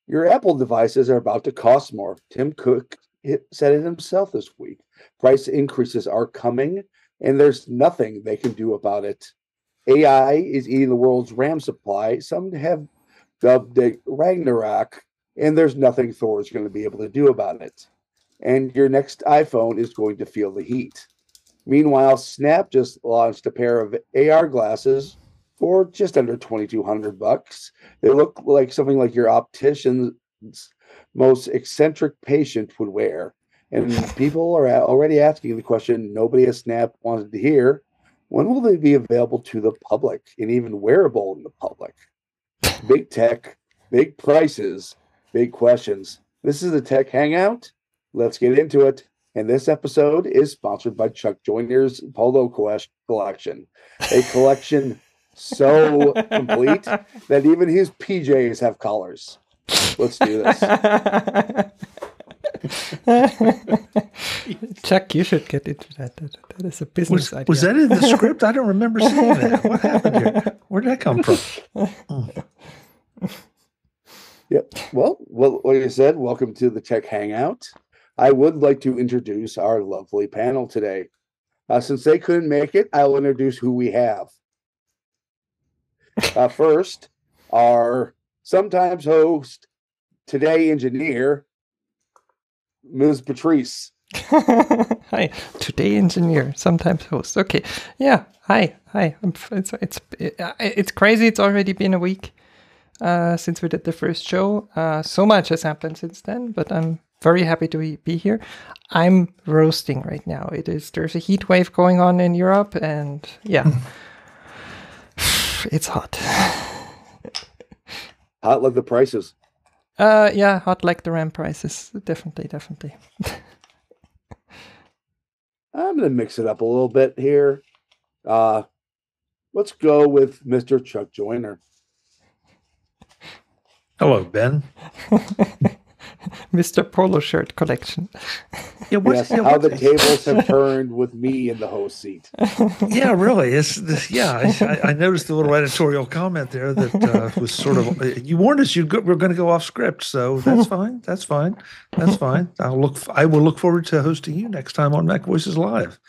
Your Apple devices are about to cost more. Tim Cook said it himself this week. Price increases are coming, and there's nothing they can do about it. AI is eating the world's RAM supply. Some have dubbed it Ragnarok, and there's nothing Thor's going to be able to do about it. And your next iPhone is going to feel the heat. Meanwhile, Snap just launched a pair of AR glasses for just under $2,200. They look like something like your optician's most eccentric patient would wear. And people are already asking the question nobody at Snap wanted to hear. When will they be available to the public and even wearable in the public? Big tech, big prices, big questions. This is the Tech Hangout. Let's get into it. And this episode is sponsored by Chuck Joyner's Polo collection, a collection so complete that even his PJs have collars. Let's do this. Chuck, you should get into that. That is a business idea. Was that in the script? I don't remember seeing that. What happened here? Where did that come from? Yep. Well, like I said, welcome to the Tech Hangout. I would like to introduce our lovely panel today. Since they couldn't make it, I'll introduce who we have. First, our sometimes host, today engineer, Ms. Patrice. Hi, today engineer, sometimes host. Okay, yeah. Hi. It's crazy. It's already been a week since we did the first show. So much has happened since then, but I'm very happy to be here. I'm roasting right now. There's a heat wave going on in Europe, and yeah, it's hot. Hot like the prices. Yeah, hot like the RAM prices. Definitely. I'm going to mix it up a little bit here. Let's go with Mr. Chuck Joyner. Hello, Ben. Mr. Polo Shirt Collection. Yeah, how the tables have turned with me in the host seat. Yeah, really. I noticed the little editorial comment there that was sort of. You warned us we're going to go off script, so that's fine. That's fine. I will look forward to hosting you next time on Mac Voices Live.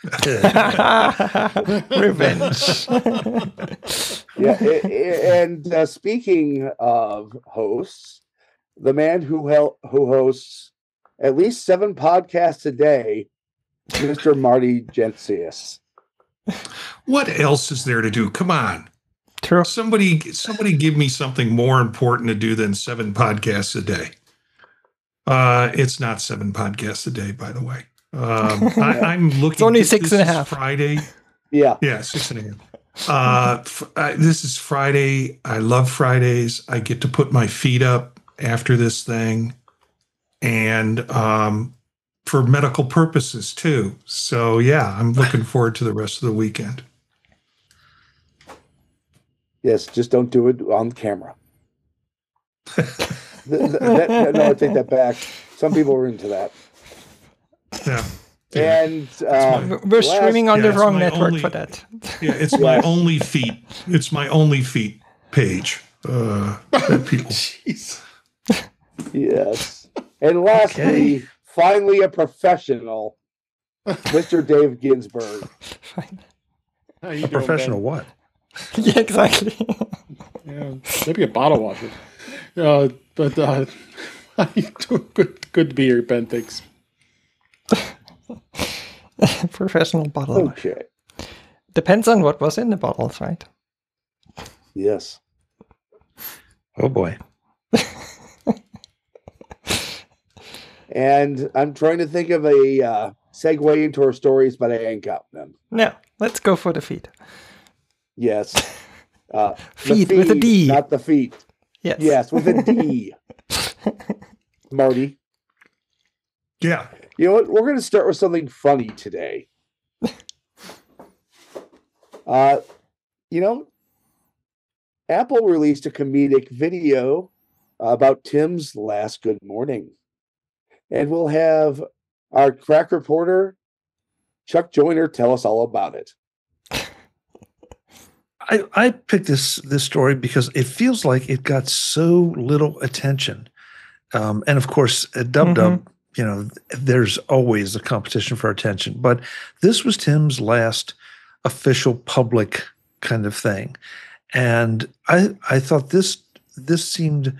Revenge. Yeah, and speaking of hosts. The man who hosts at least 7 podcasts a day, Mr. Marty Gensius. What else is there to do? Come on. True. Somebody give me something more important to do than 7 podcasts a day. It's not 7 podcasts a day, by the way. I'm looking. It's only 6.5. Friday. Yeah. Yeah, 6.5. This is Friday. I love Fridays. I get to put my feet up after this thing, and for medical purposes too. So yeah, I'm looking forward to the rest of the weekend. Yes, just don't do it on camera. No, I take that back. Some people are into that. Yeah. And we're streaming on the wrong network for that. Yeah, it's my only feet. It's my only feet page. That people. Jeez. Yes. And lastly, finally a professional, Mr. Dave Ginsburg. How you a doing, professional Ben? what? Yeah, exactly. Yeah, maybe a bottle washer. But how you doing? Good to be here, Ben. Thanks. Professional bottle washer. Okay. Depends on what was in the bottles, right? Yes. Oh boy. And I'm trying to think of a segue into our stories, but I ain't got them. No, let's go for the feet. Yes. Feet with a D. Not the feet. Yes. Yes, with a D. Marty. Yeah. You know what? We're going to start with something funny today. Apple released a comedic video about Tim's last good morning. And we'll have our crack reporter, Chuck Joyner, tell us all about it. I picked this story because it feels like it got so little attention. And of course, at Dub Dub, you know, there's always a competition for attention. But this was Tim's last official public kind of thing. And I thought this seemed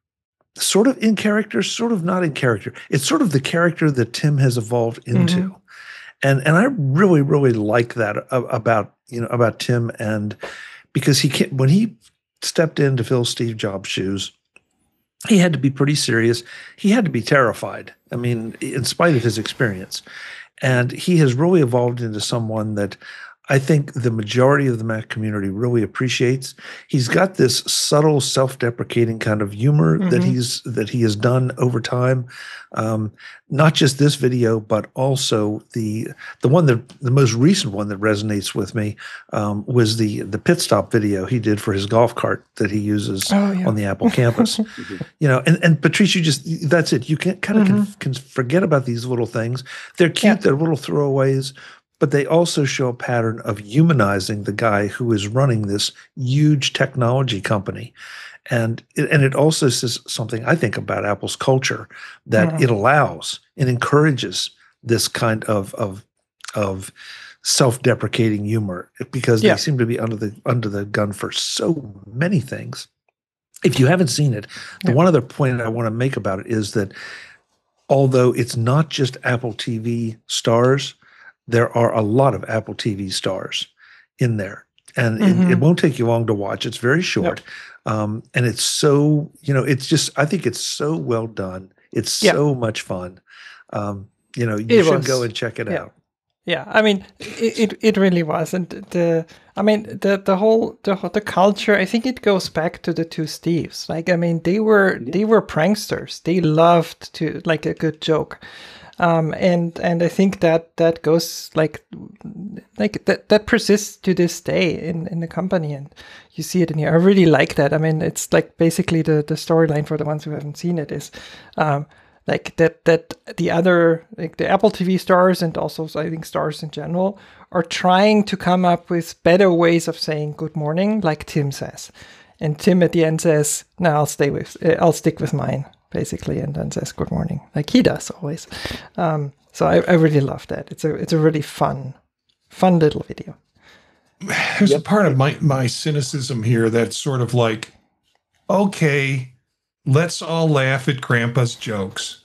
sort of in character, sort of not in character. It's sort of the character that Tim has evolved into. And I really, really like that about Tim, and because when he stepped in to fill Steve Jobs' shoes, he had to be pretty serious. He had to be terrified. I mean, in spite of his experience. And he has really evolved into someone that I think the majority of the Mac community really appreciates. He's got this subtle, self-deprecating kind of humor that he has done over time. Not just this video, but also the most recent one that resonates with me was the pit stop video he did for his golf cart that he uses on the Apple campus. You know, and Patrice, that's it. You can can forget about these little things. They're cute. They're little throwaways. But they also show a pattern of humanizing the guy who is running this huge technology company. And it also says something, I think, about Apple's culture, that it allows and encourages this kind of self-deprecating humor, because they seem to be under the gun for so many things. If you haven't seen it, the one other point I want to make about it is that although it's not just Apple TV stars, there are a lot of Apple TV stars in there. And it won't take you long to watch. It's very short. And it's so, you know, it's just, I think it's so well done. It's so much fun. You know, you should go and check it out. Yeah, I mean, it really was. And the whole culture, I think it goes back to the two Steves. Like, I mean, they were pranksters. They loved to, like, a good joke. And I think that goes like that persists to this day in the company, and you see it in here. I really like that. I mean, it's like basically the storyline for the ones who haven't seen it is like that the other, like the Apple TV stars and also I think stars in general are trying to come up with better ways of saying good morning, like Tim says, and Tim at the end says, "No, I'll stick with mine." Basically, and then says good morning, like he does always. So I really love that. It's a really fun little video. There's a part of my cynicism here that's sort of like, okay, let's all laugh at Grandpa's jokes.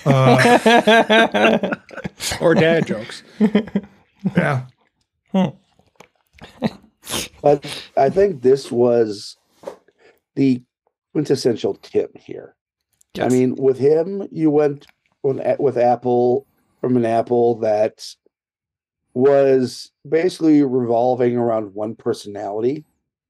Or dad jokes. Yeah. But I think this was the quintessential Tim here. Yes. I mean, with him, you went with Apple, from an Apple that was basically revolving around one personality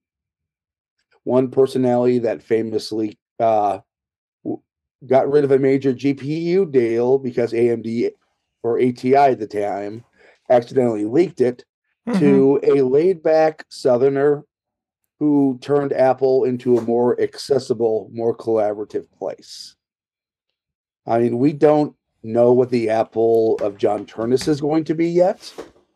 that famously got rid of a major GPU deal because AMD or ATI at the time accidentally leaked it to a laid-back Southerner who turned Apple into a more accessible, more collaborative place. I mean, we don't know what the Apple of John Turnus is going to be yet,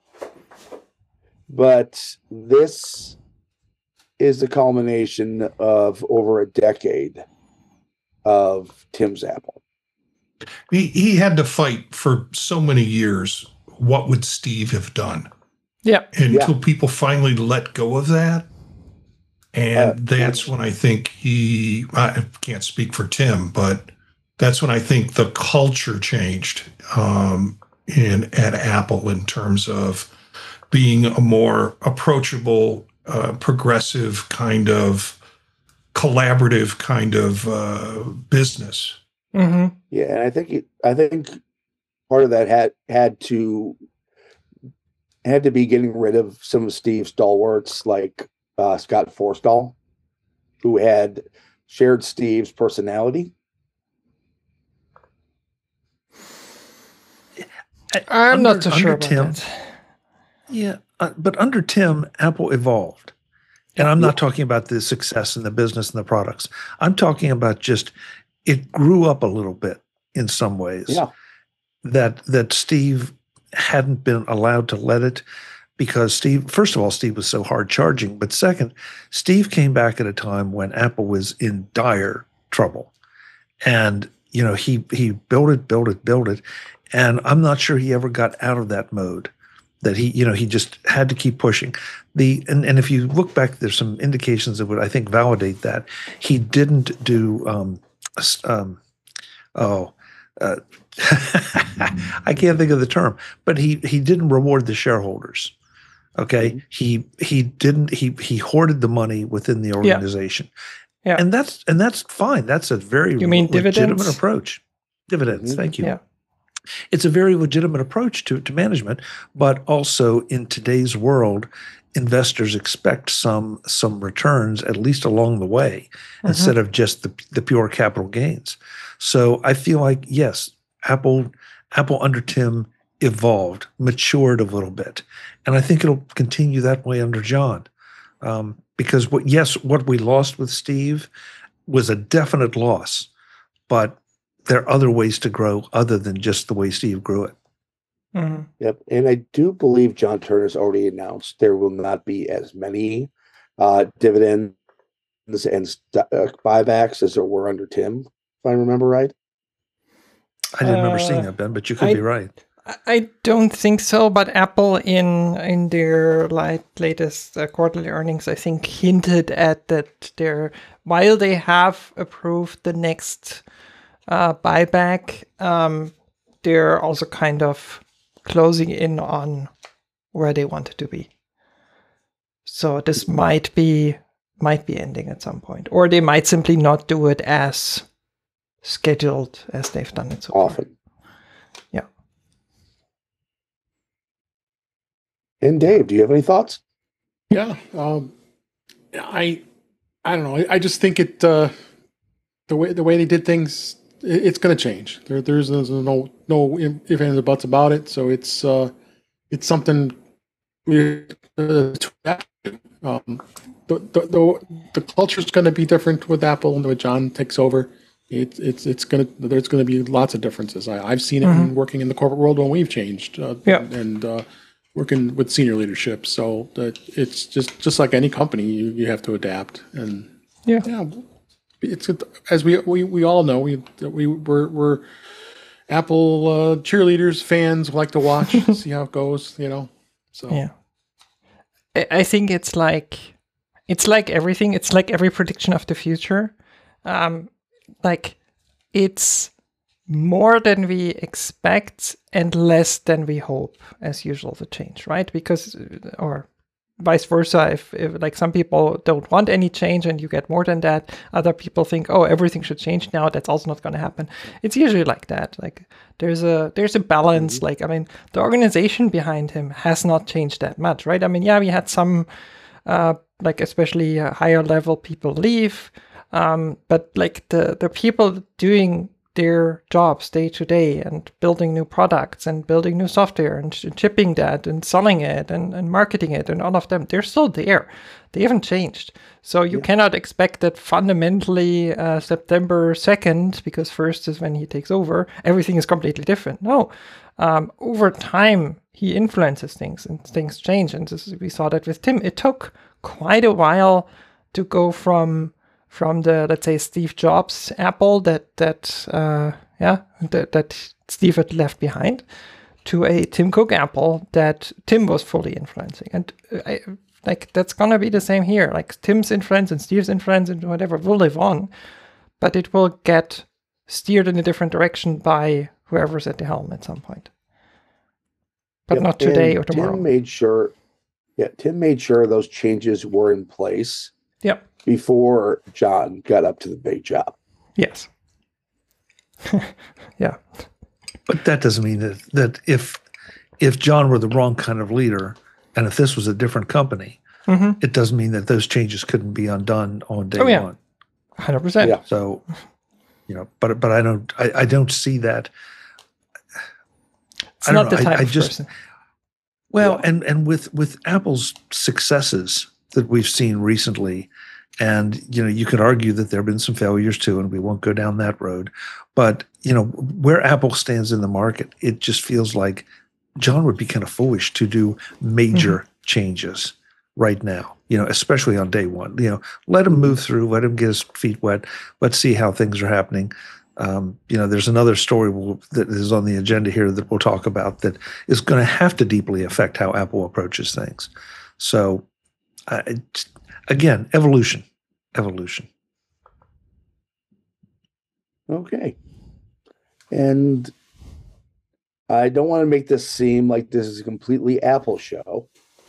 but this is the culmination of over a decade of Tim's Apple. He had to fight for so many years. What would Steve have done? Yeah. Until people finally let go of that. And that's when I think I can't speak for Tim, but that's when I think the culture changed at Apple in terms of being a more approachable, progressive kind of collaborative kind of business. Mm-hmm. Yeah, and I think part of that had to be getting rid of some of Steve's stalwarts like Scott Forstall, who had shared Steve's personality. I'm not so sure about Tim, that. Yeah, but under Tim, Apple evolved. And I'm not talking about the success in the business and the products. I'm talking about just it grew up a little bit in some ways. Yeah. That Steve hadn't been allowed to let it, because first of all, Steve was so hard charging. But second, Steve came back at a time when Apple was in dire trouble. And he built it, and I'm not sure he ever got out of that mode. That he just had to keep pushing. And if you look back, there's some indications that would, I think, validate that he didn't do I can't think of the term, but he didn't reward the shareholders. Okay, he hoarded the money within the organization. Yeah. And that's fine. That's a very mean legitimate dividends? approach. Dividends, thank you. Yeah. It's a very legitimate approach to management, but also in today's world, investors expect some returns, at least along the way, instead of just the pure capital gains. So I feel like, yes, Apple under Tim evolved, matured a little bit. And I think it'll continue that way under John. Because what we lost with Steve was a definite loss, but there are other ways to grow other than just the way Steve grew it. Mhm. Yep. And I do believe John Turner's already announced there will not be as many dividends and buybacks as there were under Tim, if I remember right. I didn't remember seeing that, Ben, but you could be right. I don't think so, but Apple in their latest quarterly earnings, I think, hinted at that while they have approved the next buyback, they're also kind of closing in on where they wanted to be. So this might be ending at some point, or they might simply not do it as scheduled as they've done it so Often. far. Yeah. And Dave, do you have any thoughts? Yeah. I don't know. I just think the way they did things, it's going to change. There's no if and the buts about it. So it's something we the culture is going to be different with Apple and when John takes over. There's going to be lots of differences. I've seen it in working in the corporate world when we've changed and working with senior leadership. So that it's just like any company, you have to adapt. And it's as we all know, we're Apple cheerleaders, fans, like to watch, see how it goes. So yeah, I think it's like everything. It's like every prediction of the future. Like it's more than we expect and less than we hope, as usual, the change, right? Because, or vice versa, if like some people don't want any change and you get more than that, other people think, oh, everything should change now. That's also not going to happen. It's usually like that. Like there's a balance. Like, I mean, the organization behind him has not changed that much, right? I mean, yeah, we had some, like especially higher level people leave. But like the people doing their jobs day to day and building new products and building new software and shipping that and selling it and marketing it and all of them, they're still there. They haven't changed. So you cannot expect that fundamentally September 2nd, because 1st is when he takes over, everything is completely different. No. Over time, he influences things and things change. And we saw that with Tim. It took quite a while to go from the, let's say, Steve Jobs Apple that Steve had left behind to a Tim Cook Apple that Tim was fully influencing. And that's gonna be the same here. Like Tim's influence and Steve's influence and whatever will live on, but it will get steered in a different direction by whoever's at the helm at some point. But not today or tomorrow. Tim made sure those changes were in place. Yep. Before John got up to the big job. Yes. Yeah. But that doesn't mean that if John were the wrong kind of leader, and if this was a different company, it doesn't mean that those changes couldn't be undone on day one. 100%. Yeah. So, but I don't see that. It's not the type of person. Well, and with Apple's successes that we've seen recently, and you could argue that there have been some failures too, and we won't go down that road. But where Apple stands in the market, it just feels like John would be kind of foolish to do major changes right now. Especially on day one. Let him move through, let him get his feet wet. Let's see how things are happening. There's another story that is on the agenda here that we'll talk about that is going to have to deeply affect how Apple approaches things. So, again, evolution. Okay. And I don't want to make this seem like this is a completely Apple show.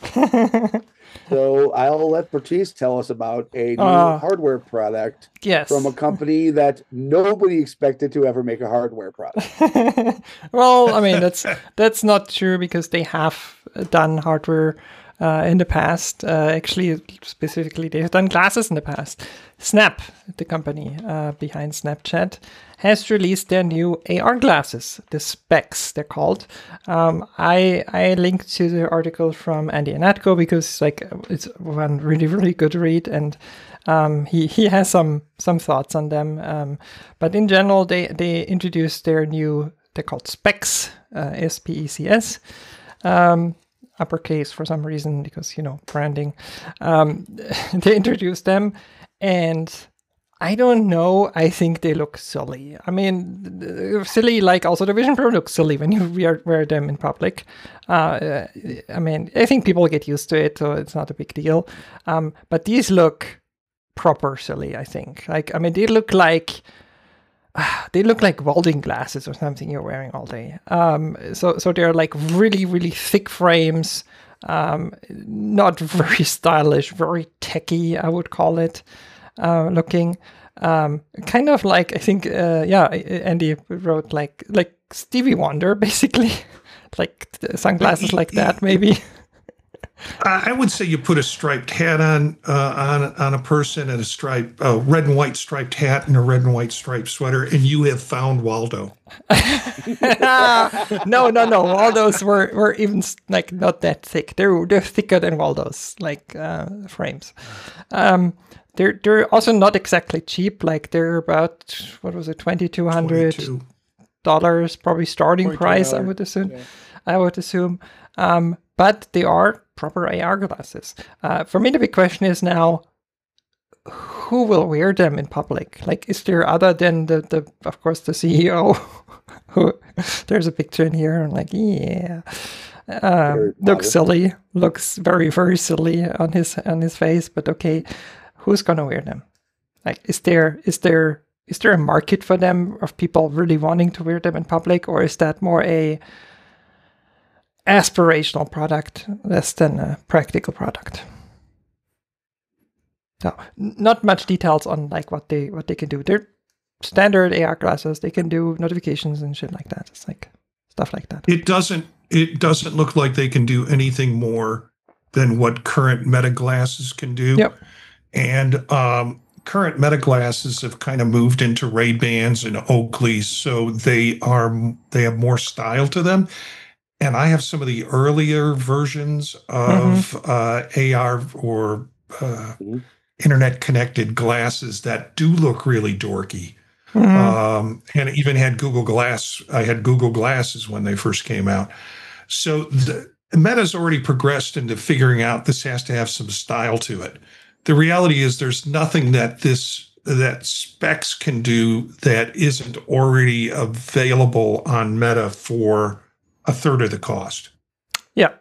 So I'll let Bertice tell us about a new hardware product from a company that nobody expected to ever make a hardware product. Well, I mean, that's not true because they have done hardware in the past. Actually, specifically, they've done glasses in the past. Snap, the company behind Snapchat, has released their new AR glasses, the Specs, they're called. I linked to the article from Andy Ihnatko because it's one really, really good read, and he has some thoughts on them. But in general, they introduced they're called Specs, SPECS. Uppercase for some reason because branding. They introduced them, and I don't know. I think they look silly. I mean, silly like also the Vision Pro looks silly when you wear them in public. I mean, I think people get used to it, so it's not a big deal. But these look proper silly. I think. They look like. They look like welding glasses or something you're wearing all day. So they're like really, really thick frames, not very stylish, very techy, I would call it, looking. Kind of like, I think, Andy wrote like Stevie Wonder, basically, like sunglasses like that, maybe. I would say you put a striped hat on a person and a red and white striped hat and a red and white striped sweater, and you have found Waldo. No. Waldos were even like not that thick. They're thicker than Waldos, like frames. They're also not exactly cheap. Like they're about $2,200 probably starting price. I would assume. Yeah. I would assume. But they are proper AR glasses. For me, the big question is now, who will wear them in public? Like, is there other than the of course, the CEO? Who there's a picture in here. I'm like, yeah, looks silly. Looks very, very silly on his face. But okay, who's gonna wear them? Like, is there a market for them of people really wanting to wear them in public, or is that more a aspirational product less than a practical product? No, not much details on like what they can do. They're standard AR glasses. They can do notifications and shit like that. It's like stuff like that. It doesn't look like they can do anything more than what current Meta glasses can do. Yep. And current Meta glasses have kind of moved into Ray-Bans and Oakleys, so they have more style to them. And I have some of the earlier versions of AR or internet-connected glasses that do look really dorky. And even had Google Glass. I had Google Glasses when they first came out. So Meta's already progressed into figuring out this has to have some style to it. The reality is there's nothing that Specs can do that isn't already available on Meta for a third of the cost. Yeah.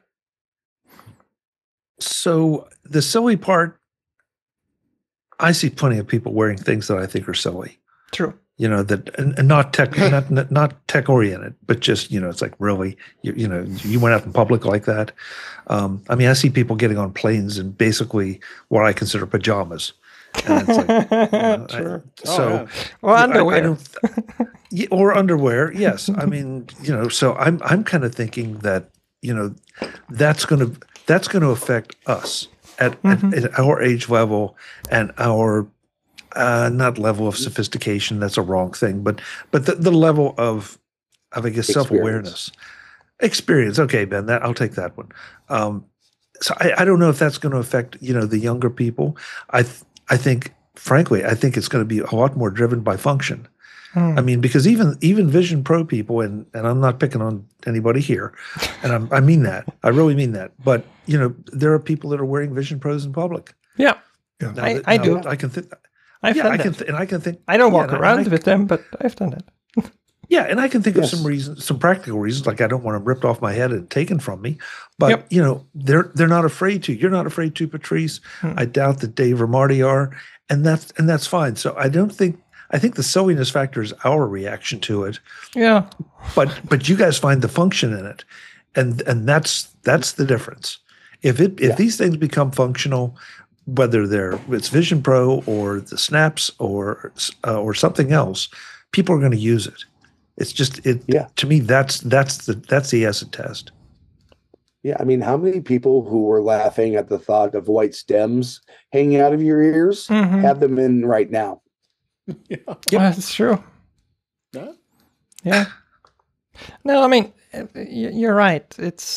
So the silly part, I see plenty of people wearing things that I think are silly. True. That and not tech, not tech oriented, but just it's like really, you went out in public like that. I see people getting on planes in basically what I consider pajamas. And it's like, Sure. Or underwear. Or underwear, yes. So I'm kind of thinking that that's going to affect us at our age level and our not level of sophistication. That's a wrong thing, but the level of I guess self-awareness, experience. Okay, Ben, I'll take that one. So I don't know if that's going to affect the younger people. I think, frankly, it's going to be a lot more driven by function. Because even Vision Pro people, and I'm not picking on anybody here, and I mean that. I really mean that. But, there are people that are wearing Vision Pros in public. Yeah. Now, I do. I've done I that. can think. I don't walk and around with them, but I've done that. Yeah, and I can think of Yes. some reasons, some practical reasons, like I don't want them ripped off my head and taken from me. But Yep. you know, they're not afraid to. You're not afraid to, Patrice. I doubt that Dave or Marty are, and that's fine. So I think the silliness factor is our reaction to it, Yeah. but you guys find the function in it, and that's the difference. If these things become functional, whether it's Vision Pro or the Snaps or something else, people are going to use it. It's just it. Yeah. To me, that's the acid test. Yeah, I mean, how many people who were laughing at the thought of white stems hanging out of your ears Mhm. have them in right now? That's true. Yeah. Yeah. No, I mean, you're right. It's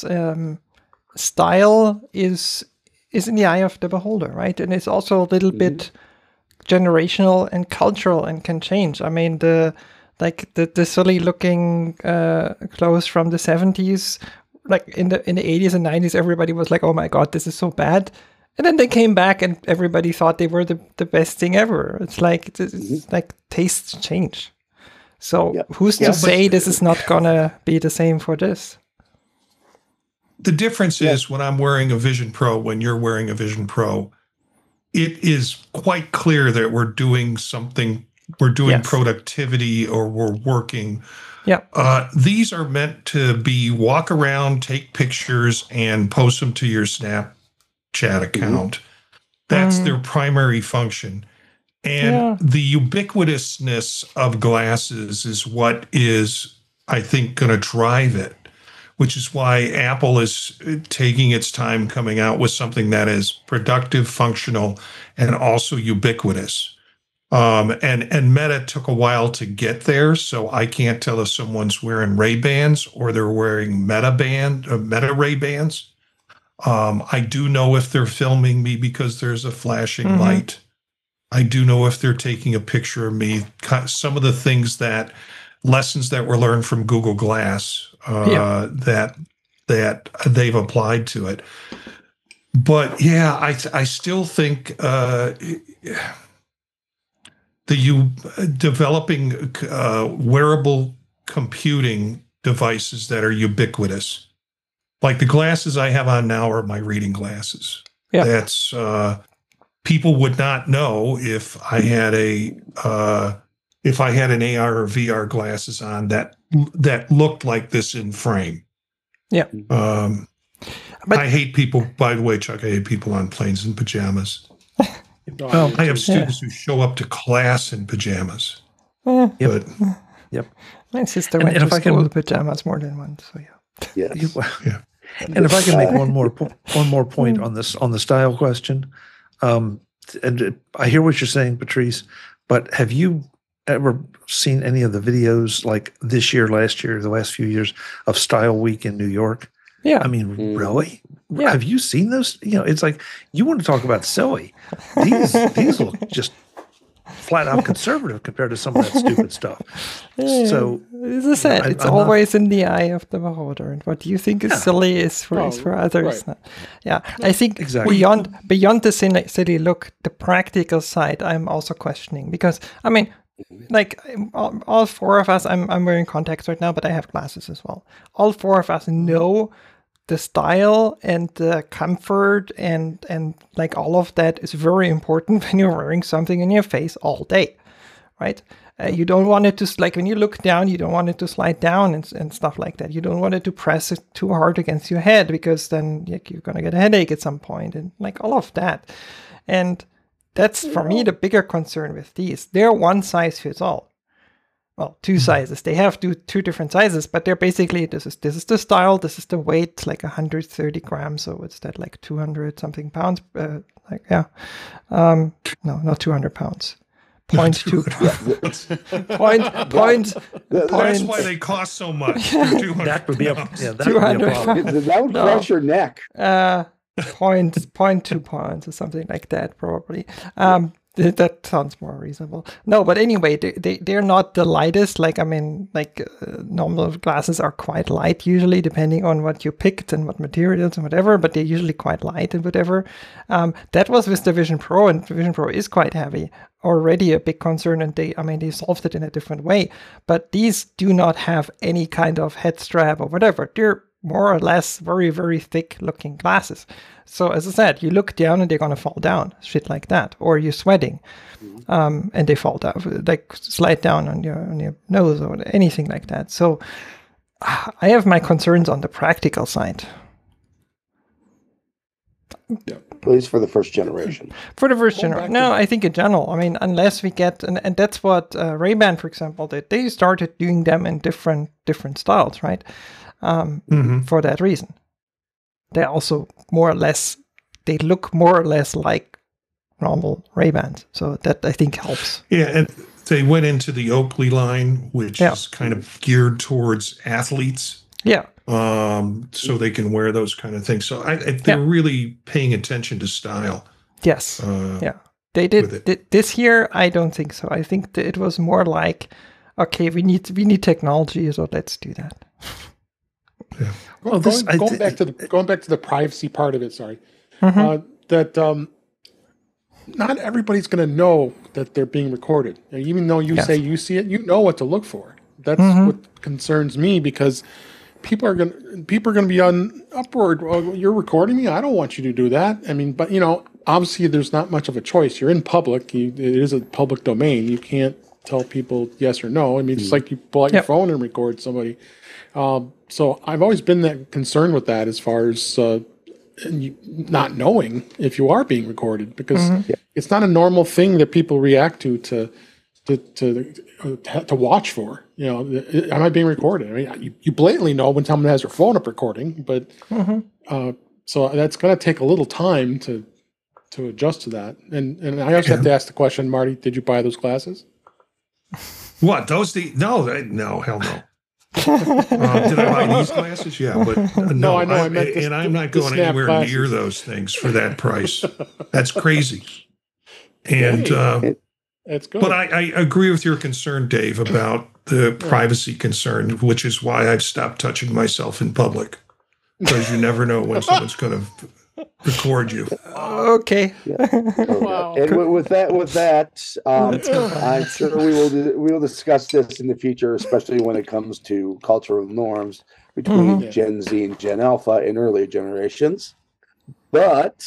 style is in the eye of the beholder, right? And it's also a little bit generational and cultural and can change. I mean, the silly looking clothes from the 70s, like in the 80s and 90s, everybody was like, oh my God, this is so bad. And then they came back and everybody thought they were the best thing ever. It's like tastes change. So who's to say this is not gonna be the same for this? The difference is when I'm wearing a Vision Pro, when you're wearing a Vision Pro, it is quite clear that we're doing something. We're doing productivity or we're working. Yeah. These are meant to be walk around, take pictures, and post them to your Snapchat account. That's their primary function. And the ubiquitousness of glasses is what is, I think, going to drive it, which is why Apple is taking its time coming out with something that is productive, functional, and also ubiquitous. And Meta took a while to get there, so I can't tell if someone's wearing Ray-Bans or they're wearing Meta Ray-Bans. I do know if they're filming me because there's a flashing light. I do know if they're taking a picture of me. Some of the lessons that were learned from Google Glass that they've applied to it. But yeah, I still think developing wearable computing devices that are ubiquitous, like the glasses I have on now are my reading glasses. Yeah. That's people would not know if I had an AR or VR glasses on that looked like this in frame. Yeah. But I hate people, by the way, Chuck, I hate people on planes in pajamas. No, I have students who show up to class in pajamas. But My sister went to school in pajamas more than once, so yeah. Yes. And if I can make one more point on the style question, and I hear what you're saying, Patrice, but have you ever seen any of the videos like this year, last year, the last few years of Style Week in New York? Yeah. I mean, really? Yeah. Have you seen those? You know, it's like, you want to talk about silly. These look just flat out conservative compared to some of that stupid stuff. So, as I said, it's always in the eye of the beholder, and what you think is silly is for others. Right. Yeah, I think beyond the silly look, the practical side, I'm also questioning, because I mean, like all four of us, I'm wearing contacts right now, but I have glasses as well. All four of us know the style and the comfort and like all of that is very important when you're wearing something in your face all day, right? You don't want it to, like when you look down, you don't want it to slide down and stuff like that. You don't want it to press it too hard against your head, because then you're going to get a headache at some point, and like all of that. And that's for me the bigger concern with these. They're one size fits all. Well, two sizes. They have two different sizes, but they're basically, this is the style, this is the weight, like 130 grams. So it's that like 200 something pounds. No, not 200 pounds. 0.2. That's why they cost so much. that would be a problem. That would crush your neck. 0.2 pounds or something like that, probably. That sounds more reasonable. No, but anyway, they're not the lightest. Like, I mean, normal glasses are quite light usually, depending on what you picked and what materials and whatever, but they're usually quite light and whatever. That was with the Vision Pro, and the Vision Pro is quite heavy. Already a big concern, and they solved it in a different way. But these do not have any kind of head strap or whatever. They're more or less very, very thick looking glasses. So as I said, you look down and they're going to fall down, shit like that. Or you're sweating and they fall down, like slide down on your nose or anything like that. So I have my concerns on the practical side. Yeah. At least for the first generation. For the first generation. No, I think in general. I mean, unless we get, and that's what Ray-Ban, for example, did. They started doing them in different styles, right? For that reason. They also they look more or less like normal Ray-Bans. So that I think helps. Yeah, and they went into the Oakley line, which is kind of geared towards athletes. Yeah. So they can wear those kind of things. So they're really paying attention to style. Yes. They did this year. I don't think so. I think that it was more like, okay, we need technology, so let's do that. Yeah. Well, going back to the privacy part of it. Sorry, that not everybody's going to know that they're being recorded. Even though you say you see it, you know what to look for. That's what concerns me, because people are going to be on upward. Well, you're recording me. I don't want you to do that. I mean, but obviously there's not much of a choice. You're in public. It is a public domain. You can't tell people yes or no. I mean, it's like you pull out your phone and record somebody. So I've always been that concerned with that, as far as not knowing if you are being recorded, because it's not a normal thing that people react to watch for. Am I being recorded? I mean, you blatantly know when someone has their phone up recording, but so that's going to take a little time to adjust to that. And I also have to ask the question, Marty, did you buy those glasses? What, those? No, hell no. Did I buy these glasses? Yeah, but no. I know. I'm not going anywhere near those things for that price. That's crazy. And that's good. But I agree with your concern, Dave, about the privacy concern, which is why I've stopped touching myself in public, because you never know when someone's going to record you. Okay. Wow. And with that, I'm sure we will discuss this in the future, especially when it comes to cultural norms between Gen Z and Gen Alpha in earlier generations. But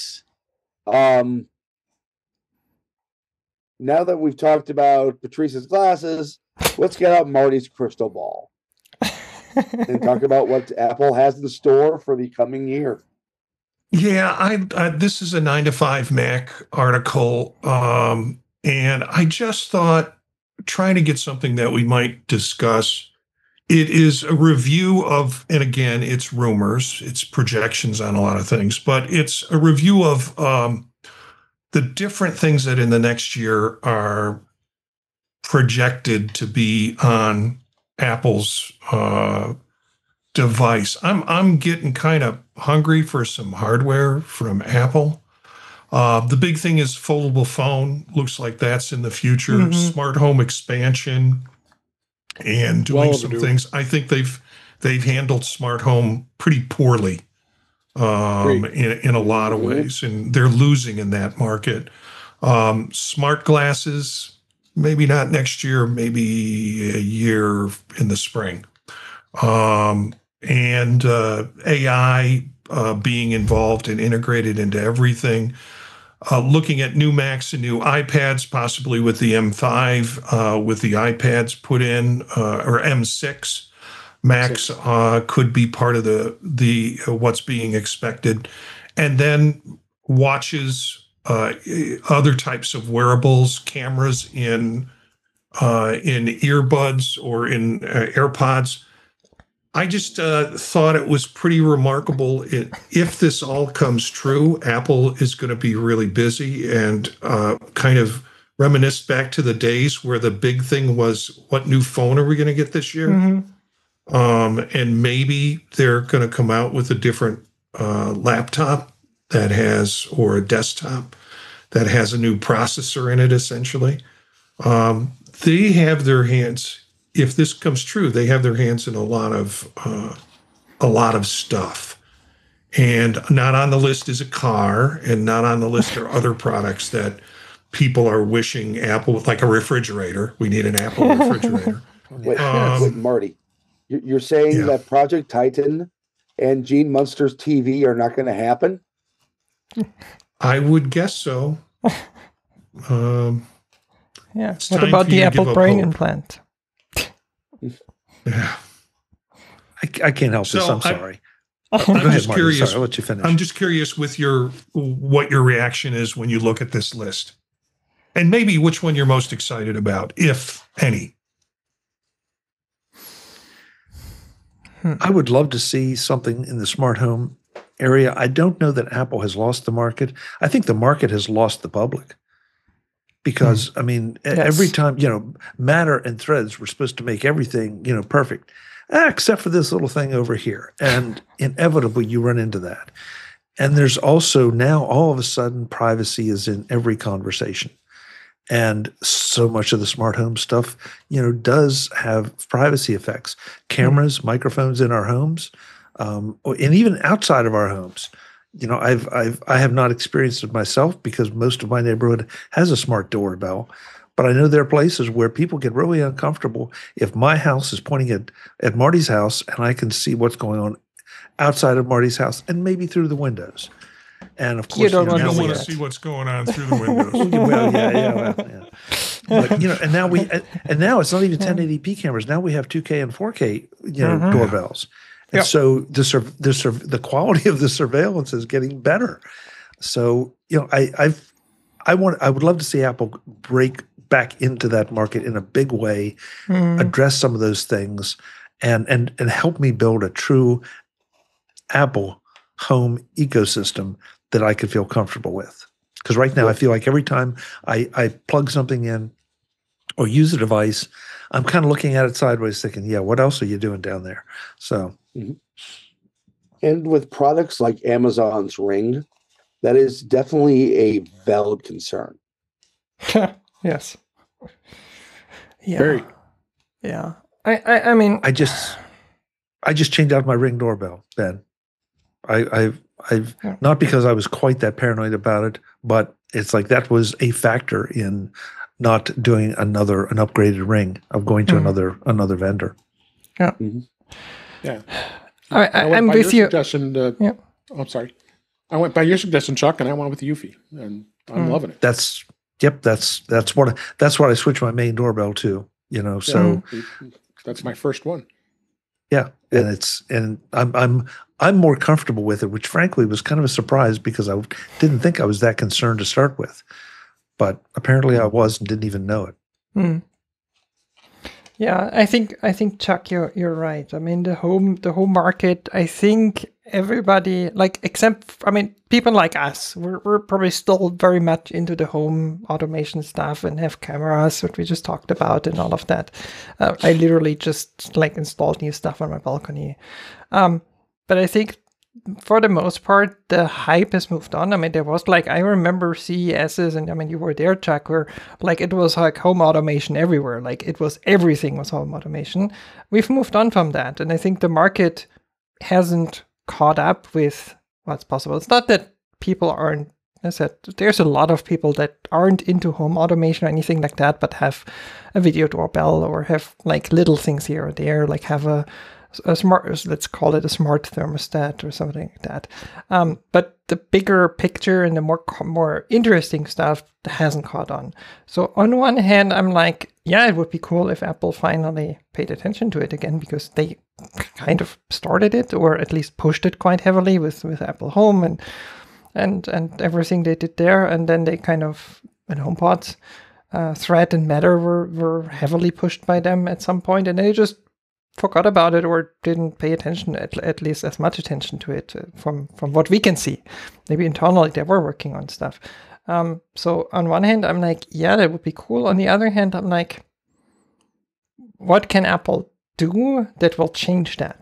now that we've talked about Patrice's glasses, let's get out Marty's crystal ball and talk about what Apple has in store for the coming year. Yeah, this is a 9 to 5 Mac article, and I just thought, trying to get something that we might discuss. It is a review of, and again, it's rumors, it's projections on a lot of things, but it's a review of the different things that in the next year are projected to be on Apple's device. I'm getting kind of hungry for some hardware from Apple. The big thing is foldable phone. Looks like that's in the future. Smart home expansion and doing some things. I think they've handled smart home pretty poorly in a lot of ways, and they're losing in that market. Smart glasses, maybe not next year, maybe a year in the spring. And AI being involved and integrated into everything. Looking at new Macs and new iPads, possibly with the M5, with the iPads put in, or M6 Macs could be part of the what's being expected. And then watches, other types of wearables, cameras in earbuds or in AirPods. I just thought it was pretty remarkable. If this all comes true, Apple is going to be really busy and kind of reminisce back to the days where the big thing was, what new phone are we going to get this year? And maybe they're going to come out with a different laptop that has, or a desktop that has a new processor in it, essentially. They have their hands, if this comes true, they have their hands in a lot of stuff. And not on the list is a car, and not on the list are other products that people are wishing Apple, like a refrigerator. We need an Apple refrigerator. Wait, Marty, you're saying that Project Titan and Gene Munster's TV are not going to happen? I would guess so. Yeah. What about the Apple Brain implant? Yeah. I can't help this. I'm sorry. I'm just curious. Sorry, I'll let you finish. I'm just curious with what your reaction is when you look at this list, and maybe which one you're most excited about, if any. I would love to see something in the smart home area. I don't know that Apple has lost the market. I think the market has lost the public. Because, I mean, every time, Matter and Threads were supposed to make everything, perfect, except for this little thing over here. And inevitably, you run into that. And there's also now, all of a sudden, privacy is in every conversation. And so much of the smart home stuff, does have privacy effects. Cameras, microphones in our homes, and even outside of our homes. I have not experienced it myself because most of my neighborhood has a smart doorbell, but I know there are places where people get really uncomfortable if my house is pointing at Marty's house and I can see what's going on outside of Marty's house and maybe through the windows. And of course, you don't want to see what's going on through the windows. Well, yeah. But and now it's not even 1080p cameras. Now we have 2K and 4K, doorbells. And so the quality of the surveillance is getting better. So, I would love to see Apple break back into that market in a big way, address some of those things, and help me build a true Apple home ecosystem that I could feel comfortable with. Because right now I feel like every time I plug something in or use a device, I'm kind of looking at it sideways thinking, what else are you doing down there? So. Mm-hmm. And with products like Amazon's Ring, that is definitely a valid concern. Yes. Yeah. Very. Yeah. I mean, I just changed out my Ring doorbell, Ben. I've not because I was quite that paranoid about it, but it's like that was a factor in not doing an upgraded Ring, of going to another vendor. Yeah. Mm-hmm. Yeah. I'm with you. I'm sorry. I went by your suggestion, Chuck, and I went with the Eufy, and I'm loving it. That's what I switched my main doorbell to. So that's my first one. Yeah, and I'm more comfortable with it, which frankly was kind of a surprise because I didn't think I was that concerned to start with, but apparently I was and didn't even know it. Mm. Yeah, I think Chuck, you're right. I mean, the home market. I think everybody, people like us, we're probably still very much into the home automation stuff and have cameras, what we just talked about, and all of that. I literally just installed new stuff on my balcony. But I think for the most part, the hype has moved on. I mean, there was I remember CESs, and I mean, you were there, Chuck, where it was home automation everywhere. Everything was home automation. We've moved on from that. And I think the market hasn't caught up with what's possible. It's not that people aren't, as I said, there's a lot of people that aren't into home automation or anything like that, but have a video doorbell or have little things here or there, have a smart, let's call it a smart thermostat or something like that. But the bigger picture and the more interesting stuff hasn't caught on. So on one hand, I'm it would be cool if Apple finally paid attention to it again, because they kind of started it, or at least pushed it quite heavily with Apple Home and everything they did there. And then they kind of, and HomePods, Thread and Matter were heavily pushed by them at some point, and they just forgot about it or didn't pay attention, at least as much attention to it from what we can see. Maybe internally they were working on stuff. So on one hand, I'm that would be cool. On the other hand, I'm what can Apple do that will change that?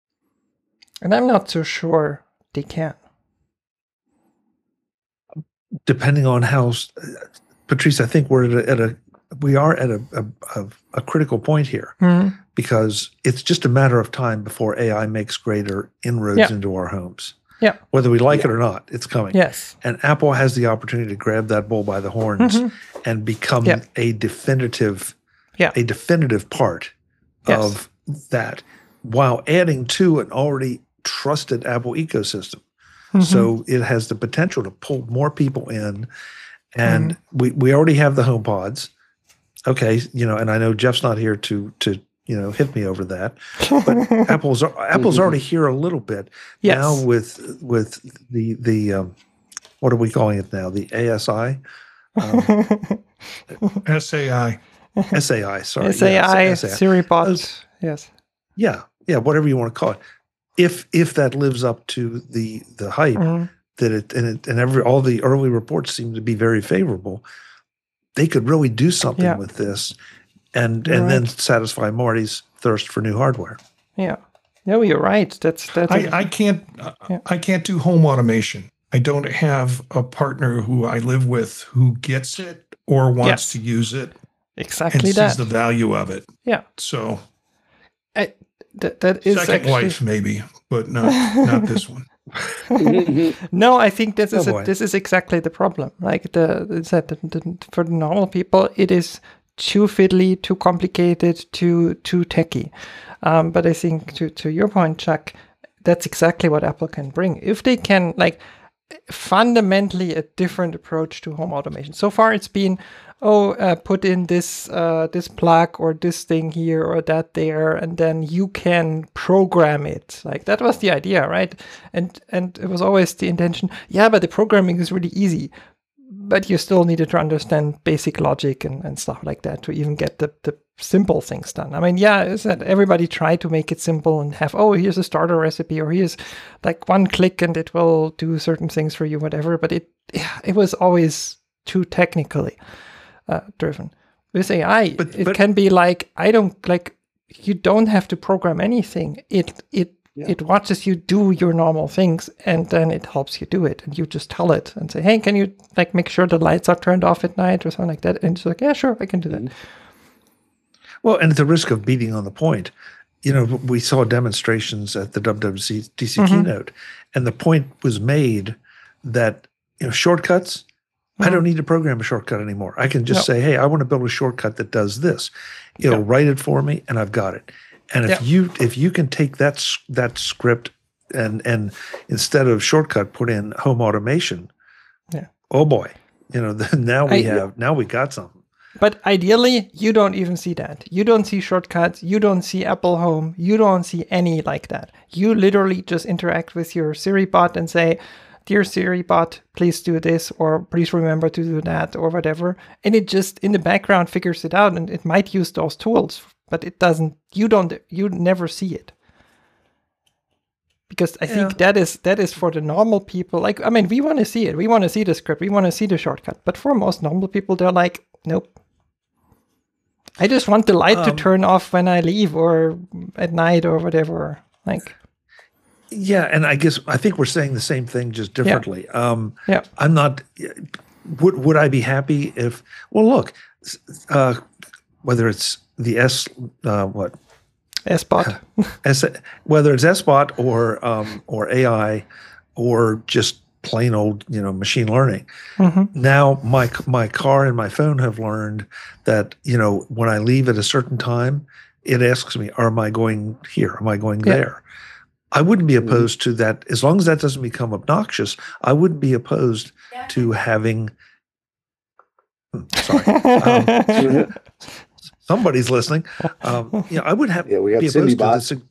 And I'm not so sure they can. depending on how, Patrice, I think we're we are at a critical point here, because it's just a matter of time before AI makes greater inroads into our homes. Yeah. Whether we like it or not, it's coming. Yes. And Apple has the opportunity to grab that bull by the horns and become a definitive part of that, while adding to an already trusted Apple ecosystem. So it has the potential to pull more people in. And we already have the HomePods. Okay, and I know Jeff's not here to hit me over that, but Apple's already here a little bit now with the what are we calling it now? The ASI, SAI, sorry, SAI, Siri bots, yes, yeah, whatever you want to call it. If that lives up to the hype that all the early reports seem to be very favorable, they could really do something with this, and then satisfy Marty's thirst for new hardware. Yeah, no, you're right. I can't do home automation. I don't have a partner who I live with who gets it or wants to use it. Exactly and sees the value of it. Yeah. So that is second wife maybe, but not this one. No, I think this is exactly the problem. Like for the normal people, it is too fiddly, too complicated, too techy. But I think to your point, Chuck, that's exactly what Apple can bring if they can fundamentally a different approach to home automation. So far, it's been put in this plug or this thing here or that there, and then you can program it. Like that was the idea, right? And it was always the intention. Yeah, but the programming is really easy, but you still needed to understand basic logic and stuff like that to even get the simple things done. I mean, everybody tried to make it simple and have, here's a starter recipe, or here's like one click and it will do certain things for you, whatever. But it was always too technically driven. With AI, it can be like, you don't have to program anything. It watches you do your normal things, and then it helps you do it. And you just tell it and say, hey, can you make sure the lights are turned off at night or something like that? And it's like, yeah, sure, I can do that. Well, and at the risk of beating on the point, we saw demonstrations at the WWDC keynote, and the point was made that shortcuts, I don't need to program a shortcut anymore. I can just say, hey, I want to build a shortcut that does this. It'll write it for me, and I've got it. And if you can take that script and instead of shortcut put in home automation, oh boy, now we got something. But ideally, you don't even see that. You don't see shortcuts. You don't see Apple Home. You don't see any like that. You literally just interact with your Siri bot and say, dear Siri bot, please do this, or please remember to do that, or whatever. And it just in the background figures it out, and it might use those tools, but it doesn't. You never see it. Because I think that is for the normal people. Like, I mean, we want to see it. We want to see the script. We want to see the shortcut. But for most normal people, they're like, nope. I just want the light to turn off when I leave or at night or whatever. Yeah, and I think we're saying the same thing, just differently. I'm not. Would I be happy if? Well, look, whether it's the SBot, whether it's SBot or AI or just plain old machine learning. Now my car and my phone have learned that when I leave at a certain time, it asks me, am I going here? Am I going there? I wouldn't be opposed to that, as long as that doesn't become obnoxious. I wouldn't be opposed to having somebody's listening. I would have we got be Cindy opposed to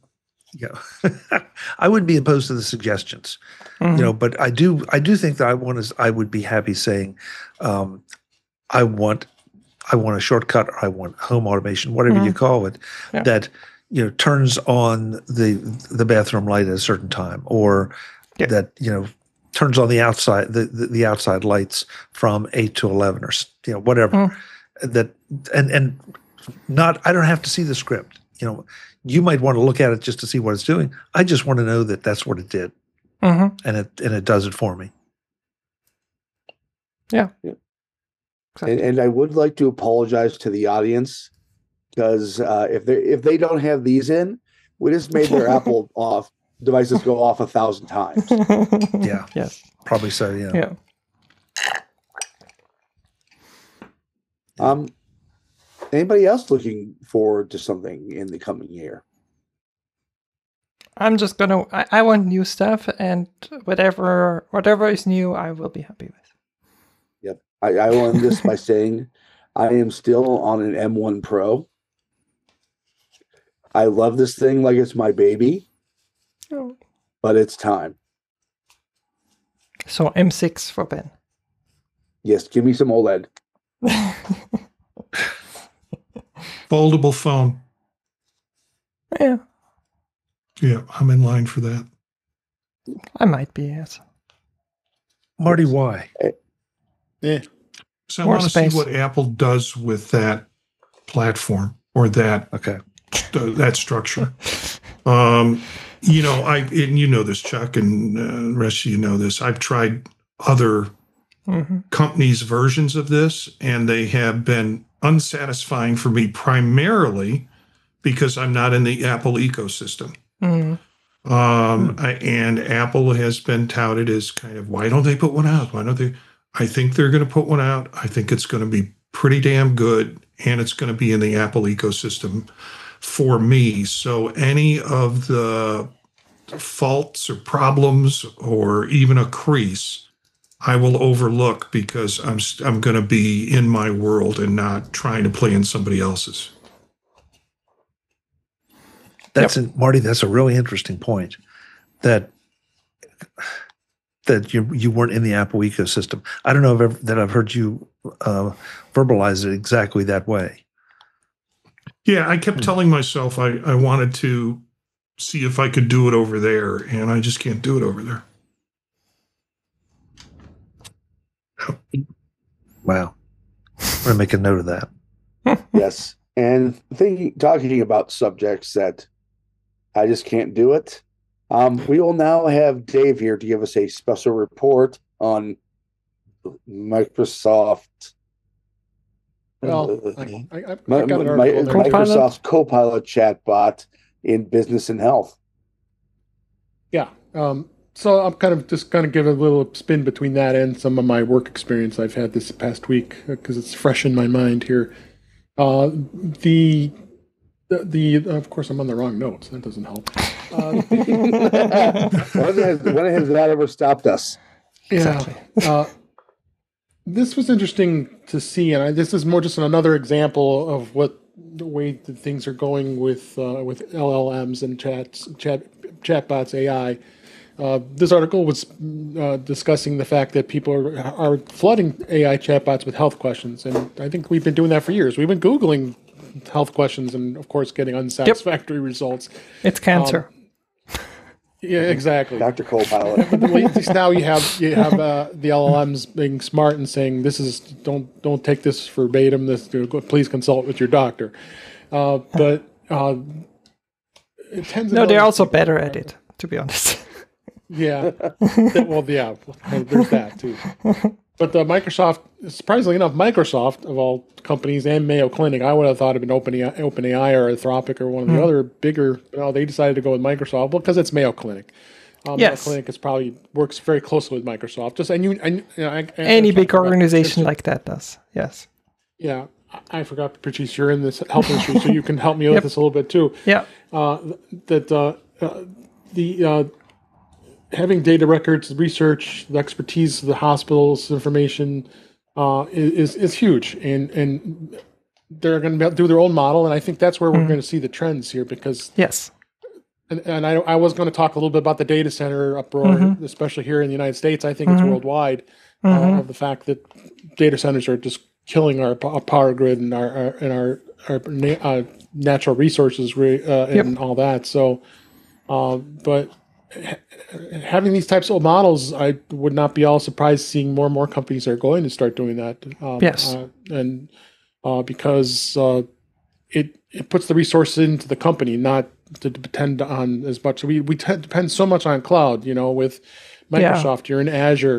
I wouldn't be opposed to the suggestions. But I do think that I would be happy saying I want a shortcut, or I want home automation, whatever you call it, that turns on the bathroom light at a certain time, or that turns on the outside the outside lights from 8 to 11, or whatever. That and not, I don't have to see the script. You might want to look at it just to see what it's doing. I just want to know that that's what it did, and it does it for me. Yeah. Yeah. Exactly. And I would like to apologize to the audience because if they don't have these in, we just made their Apple off devices go off 1,000 times. Yeah. Yes. Probably so. Yeah. Yeah. Anybody else looking forward to something in the coming year? I'm just gonna. I want new stuff, and whatever is new, I will be happy with. Yep. I will end this by saying I am still on an M1 Pro. I love this thing like it's my baby, Oh. but it's time. So M6 for Ben. Yes, give me some OLED. Foldable phone. Yeah, Yeah, I'm in line for that. I might be. Yes. Marty, why? Yeah. So I More want to space. see what Apple does with that platform or that Okay. that structure. And you know this, Chuck, and the rest of you know this. I've tried other Mm-hmm. companies' versions of this, and they have been unsatisfying for me, primarily because I'm not in the Apple ecosystem. Mm. And Apple has been touted as kind of, why don't they put one out? Why don't they? I think they're going to put one out. I think it's going to be pretty damn good, and it's going to be in the Apple ecosystem for me. So any of the faults or problems or even a crease, I will overlook because I'm going to be in my world and not trying to play in somebody else's. Marty, that's a really interesting point. That you weren't in the Apple ecosystem. I don't know that I've heard you verbalize it exactly that way. Yeah, I kept telling myself I wanted to see if I could do it over there, and I just can't do it over there. Wow. I'm going to make a note of that. Yes. And talking about subjects that I just can't do it. We will now have Dave here to give us a special report on Microsoft. Well, I got an article there. Microsoft's Copilot chatbot in business and health. Yeah. So I'm kind of give a little spin between that and some of my work experience I've had this past week because it's fresh in my mind here. The of course I'm on the wrong notes. That doesn't help. When has that ever stopped us? Exactly. This was interesting to see, and this is more just another example of what the way that things are going with LLMs and chatbots, AI. This article was discussing the fact that people are flooding AI chatbots with health questions, and I think we've been doing that for years. We've been Googling health questions, and of course, getting unsatisfactory results. It's cancer. Yeah, exactly. Dr. Copilot. But at least now you have the LLMs being smart and saying don't take this verbatim. Please consult with your doctor. But it tends. No, they're also better at it, to be honest. Yeah. Well, yeah. There's that too. But Microsoft, surprisingly enough, Microsoft of all companies and Mayo Clinic, I would have thought it'd been OpenAI or Anthropic or one of the other bigger. They decided to go with Microsoft because it's Mayo Clinic. Yes. Mayo Clinic probably works very closely with Microsoft. Any big organization like that does. Yes. Yeah, I forgot, Patrice, you're in this health industry, so you can help me with this a little bit too. Yeah. Having data records, research, the expertise of the hospitals, information is huge, and they're going to do their own model, and I think that's where we're going to see the trends here because yes, and I was going to talk a little bit about the data center uproar, especially here in the United States. I think it's worldwide of the fact that data centers are just killing our power grid and our natural resources and all that. So, but having these types of models, I would not be all surprised seeing more and more companies are going to start doing that. Yes. Because it puts the resources into the company, not to depend on as much. We depend so much on cloud, with Microsoft, you're in Azure,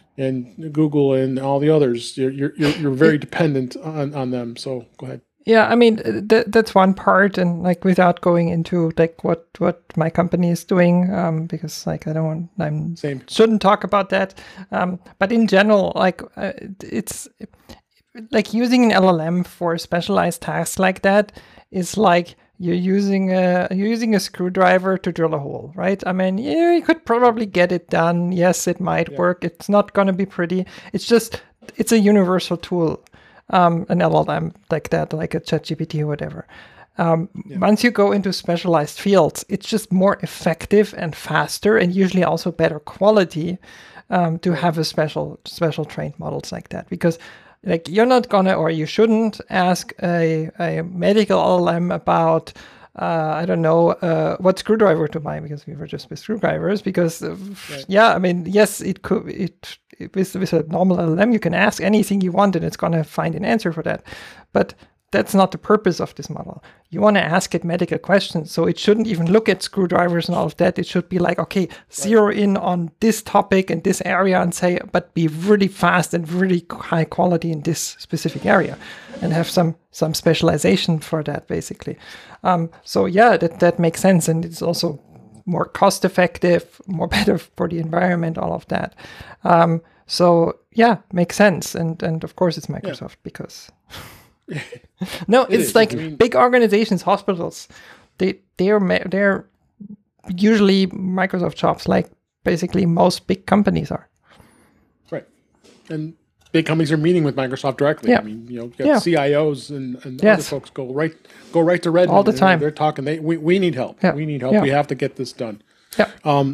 and Google and all the others. You're very dependent on them. So go ahead. Yeah, I mean that's one part, and like without going into like what my company is doing, because like shouldn't talk about that. But in general, like it's like using an LLM for specialized tasks like that is like you're using a screwdriver to drill a hole, right? I mean, yeah, you could probably get it done. Yes, it might work. It's not going to be pretty. It's a universal tool. An LLM like that, like a ChatGPT or whatever. Once you go into specialized fields, it's just more effective and faster, and usually also better quality to have a special trained models like that. Because like you're not gonna, or you shouldn't ask a medical LLM about I don't know what screwdriver to buy, because we were just with screwdrivers. Because I mean, yes, it could with a normal LLM, you can ask anything you want and it's going to find an answer for that. But that's not the purpose of this model. You want to ask it medical questions, so it shouldn't even look at screwdrivers and all of that. It should be like, okay, zero in on this topic and this area and say, but be really fast and really high quality in this specific area, and have some specialization for that, basically. So yeah, that makes sense, and it's also more cost effective, more better for the environment, all of that. So yeah, makes sense. And of course it's Microsoft because no, it's like big organizations, hospitals, they're usually Microsoft shops, like basically most big companies are. Right. And big companies are meeting with Microsoft directly. Yeah. I mean, you get CIOs and other folks go right to Redmond all the time. They're talking. We need help. Yeah. We need help. Yeah. We have to get this done. Yeah.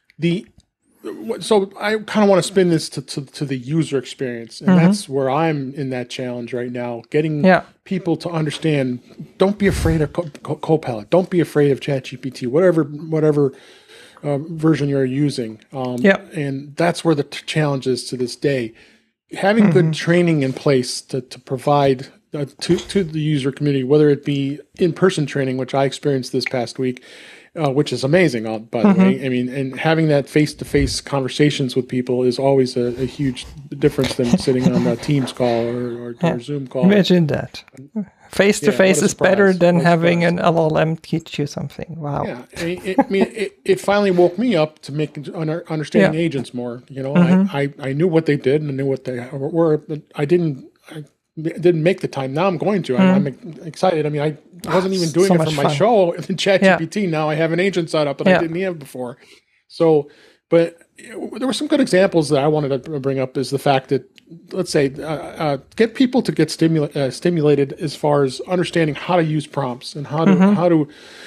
So I kind of want to spin this to the user experience, and that's where I'm in that challenge right now. Getting people to understand. Don't be afraid of Copilot. Don't be afraid of ChatGPT. Whatever version you're using. And that's where the challenge is to this day. Having good training in place to provide to the user community, whether it be in-person training, which I experienced this past week, which is amazing, by the way. I mean, and having that face-to-face conversations with people is always a huge difference than sitting on a Teams call or Zoom call. Imagine that. Face-to-face is better than having an LLM teach you something. Wow. Yeah, it finally woke me up to understanding agents more. You know, I knew what they did and I knew what they were, but I didn't make the time. Now I'm going to. I'm excited. I mean, I wasn't even doing it for my show in ChatGPT. Now I have an agent set up that I didn't have before. So, but there were some good examples that I wanted to bring up. Is the fact that, let's say, get people to get stimulated as far as understanding how to use prompts and how to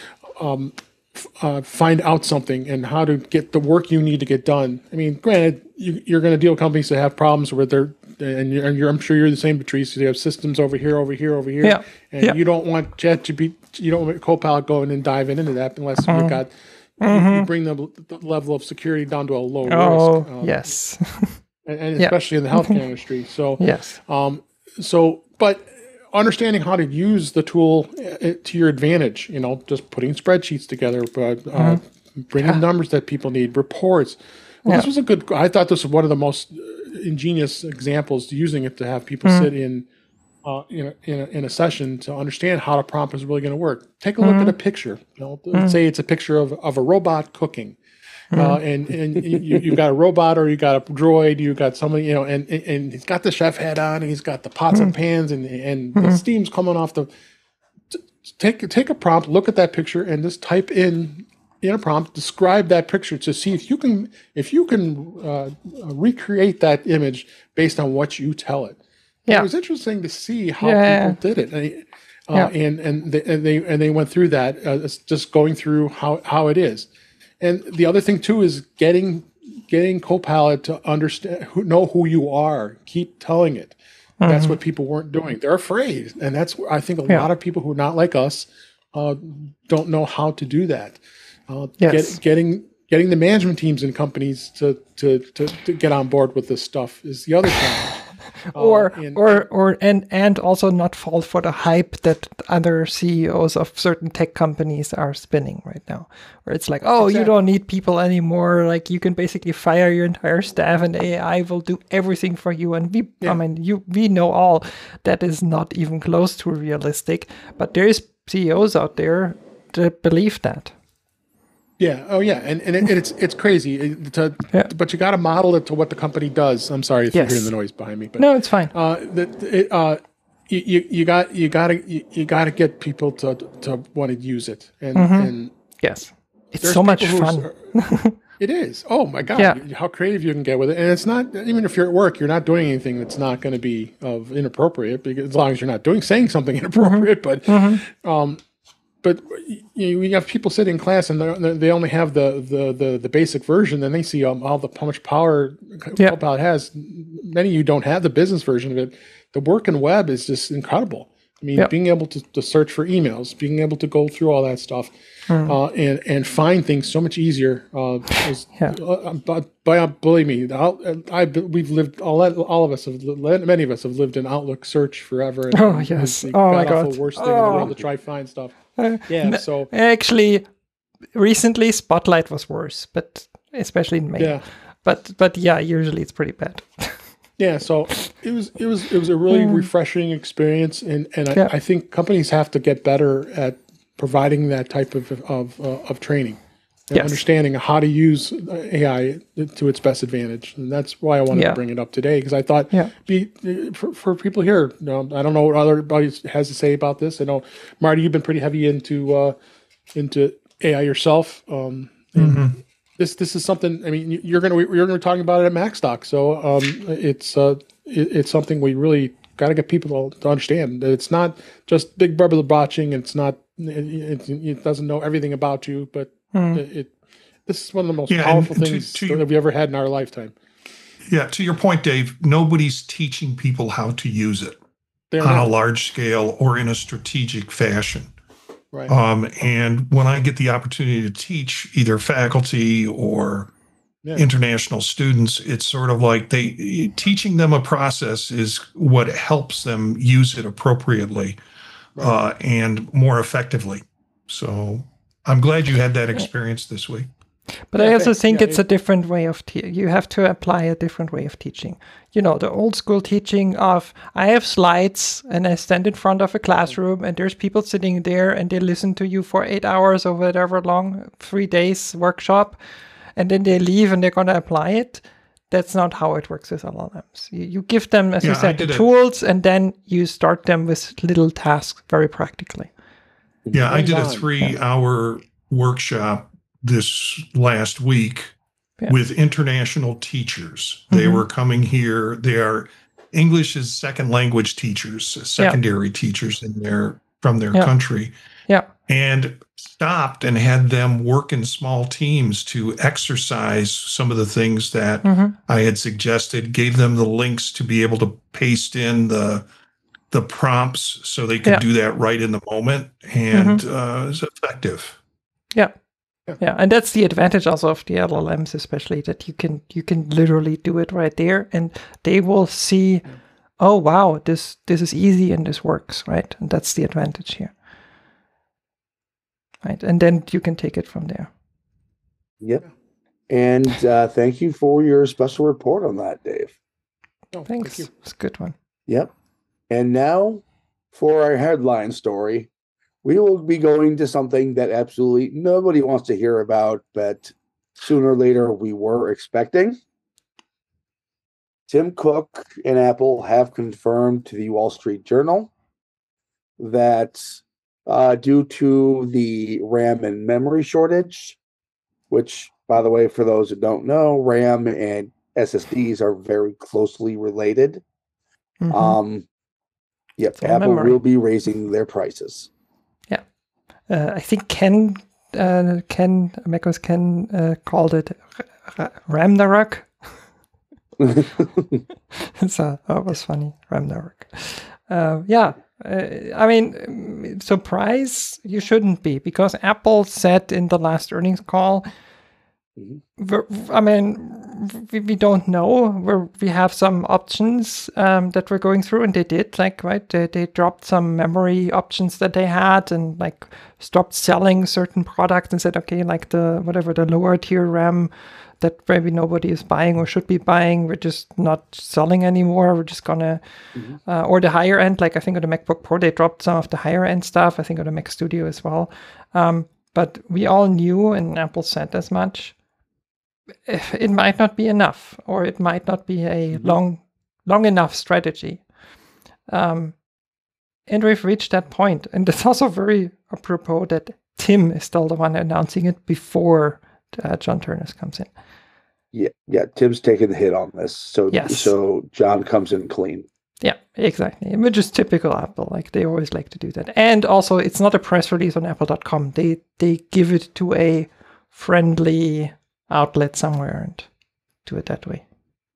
find out something and how to get the work you need to get done. I mean, granted, you're going to deal with companies that have problems where I'm sure you're the same, Patrice. You have systems over here, and you don't want ChatGPT, you don't want Copilot going and diving into that unless you've got you bring the level of security down to a low risk. Yes, and especially in the healthcare industry. So yes, but understanding how to use the tool to your advantage, just putting spreadsheets together, bringing numbers that people need, reports. Well, this was I thought this was one of the most ingenious examples using it to have people sit in a session to understand how the prompt is really going to work. Take a look at a picture. Let's say it's a picture of a robot cooking. And you've got a robot or you got a droid, you got somebody, and he's got the chef hat on, and he's got the pots and pans, and the steam's coming off the. Take a prompt, look at that picture, and just type in a prompt, describe that picture to see if you can recreate that image based on what you tell it. Yeah. It was interesting to see how people did it, and they went through that, just going through how it is. And the other thing too is getting Copilot to understand, know who you are. Keep telling it. That's what people weren't doing. They're afraid, and that's I think a lot of people who are not like us don't know how to do that. Getting the management teams in companies to get on board with this stuff is the other challenge. And also not fall for the hype that other CEOs of certain tech companies are spinning right now, where it's like, oh, you don't need people anymore. Like you can basically fire your entire staff and AI will do everything for you. And we know all that is not even close to realistic, but there's CEOs out there that believe that. Yeah. Oh, yeah. And it's crazy. But you got to model it to what the company does. I'm sorry if you're hearing the noise behind me. But no, it's fine. You got to get people to want to use it. And yes, it's so much fun. It is. Oh my God! How creative you can get with it, and it's not even if you're at work, you're not doing anything that's not going to be inappropriate. Because as long as you're not saying something inappropriate, But you have people sitting in class and they only have the basic version. Then they see how much power Copilot has. Many of you don't have the business version of it. The work in web is just incredible. I mean, being able to search for emails, being able to go through all that stuff, and find things so much easier. But believe me, we've lived all of us have many of us have lived in Outlook search forever. And, yes! Oh my God! Worst thing in the world to try find stuff. So actually, recently Spotlight was worse, but especially in Mail. Yeah. But usually it's pretty bad. Yeah, so it was a really refreshing experience, and I think companies have to get better at providing that type of training and understanding how to use AI to its best advantage, and that's why I wanted to bring it up today, because I thought for people here, I don't know what everybody has to say about this. I know, Marty, you've been pretty heavy into AI yourself. This is something. I mean, you're going to be talking about it at MacStock, so it's something we really got to get people to understand. That it's not just Big Brother watching. It's not. It doesn't know everything about you, but this is one of the most powerful things that we ever had in our lifetime. Yeah, to your point, Dave, nobody's teaching people how to use it on a large scale or in a strategic fashion. Right. And when I get the opportunity to teach either faculty or international students, it's sort of like teaching them a process is what helps them use it appropriately and more effectively. So I'm glad you had that experience this week. But I also think it's a different way of you have to apply a different way of teaching. You know, the old school teaching of I have slides and I stand in front of a classroom and there's people sitting there and they listen to you for 8 hours or whatever long, 3 days workshop, and then they leave and they're going to apply it. That's not how it works with LLMs. You give them, as you said, the tools, and then you start them with little tasks very practically. Yeah, I did a 3-hour workshop this last week with international teachers. They were coming here. They are English as second language teachers, secondary teachers from their country. Yeah. And stopped and had them work in small teams to exercise some of the things that I had suggested, gave them the links to be able to paste in the prompts so they could do that right in the moment, and it's effective. Yeah, and that's the advantage also of the LLMs, especially that you can literally do it right there, and they will see, oh wow, this is easy and this works, right? And that's the advantage here, right? And then you can take it from there. Yep. And thank you for your special report on that, Dave. Thanks. It's a good one. Yep. And now for our headline story. We will be going to something that absolutely nobody wants to hear about, but sooner or later we were expecting. Tim Cook and Apple have confirmed to the Wall Street Journal that due to the RAM and memory shortage, which, by the way, for those who don't know, RAM and SSDs are very closely related. Apple will be raising their prices. I think macOS Ken called it Ramnarok. So that was funny, Ramnarok. I mean, surprise, you shouldn't be, because Apple said in the last earnings call, I mean, we don't know. We have some options that we're going through, and they did, like, right, they dropped some memory options that they had, and like stopped selling certain products and said, okay, like the lower tier RAM that maybe nobody is buying or should be buying, we're just not selling anymore. We're just gonna, or the higher end, like I think on the MacBook Pro, they dropped some of the higher end stuff. I think on the Mac Studio as well. But we all knew, and Apple said as much, it might not be enough, or it might not be a long enough strategy. And we've reached that point. And it's also very apropos that Tim is still the one announcing it before John Ternus comes in. Yeah. Tim's taking the hit on this. So, Yes. So John comes in clean. Yeah, exactly. Which is typical Apple. Like, they always like to do that. And also, it's not a press release on apple.com. They give it to a friendly outlet somewhere and do it that way.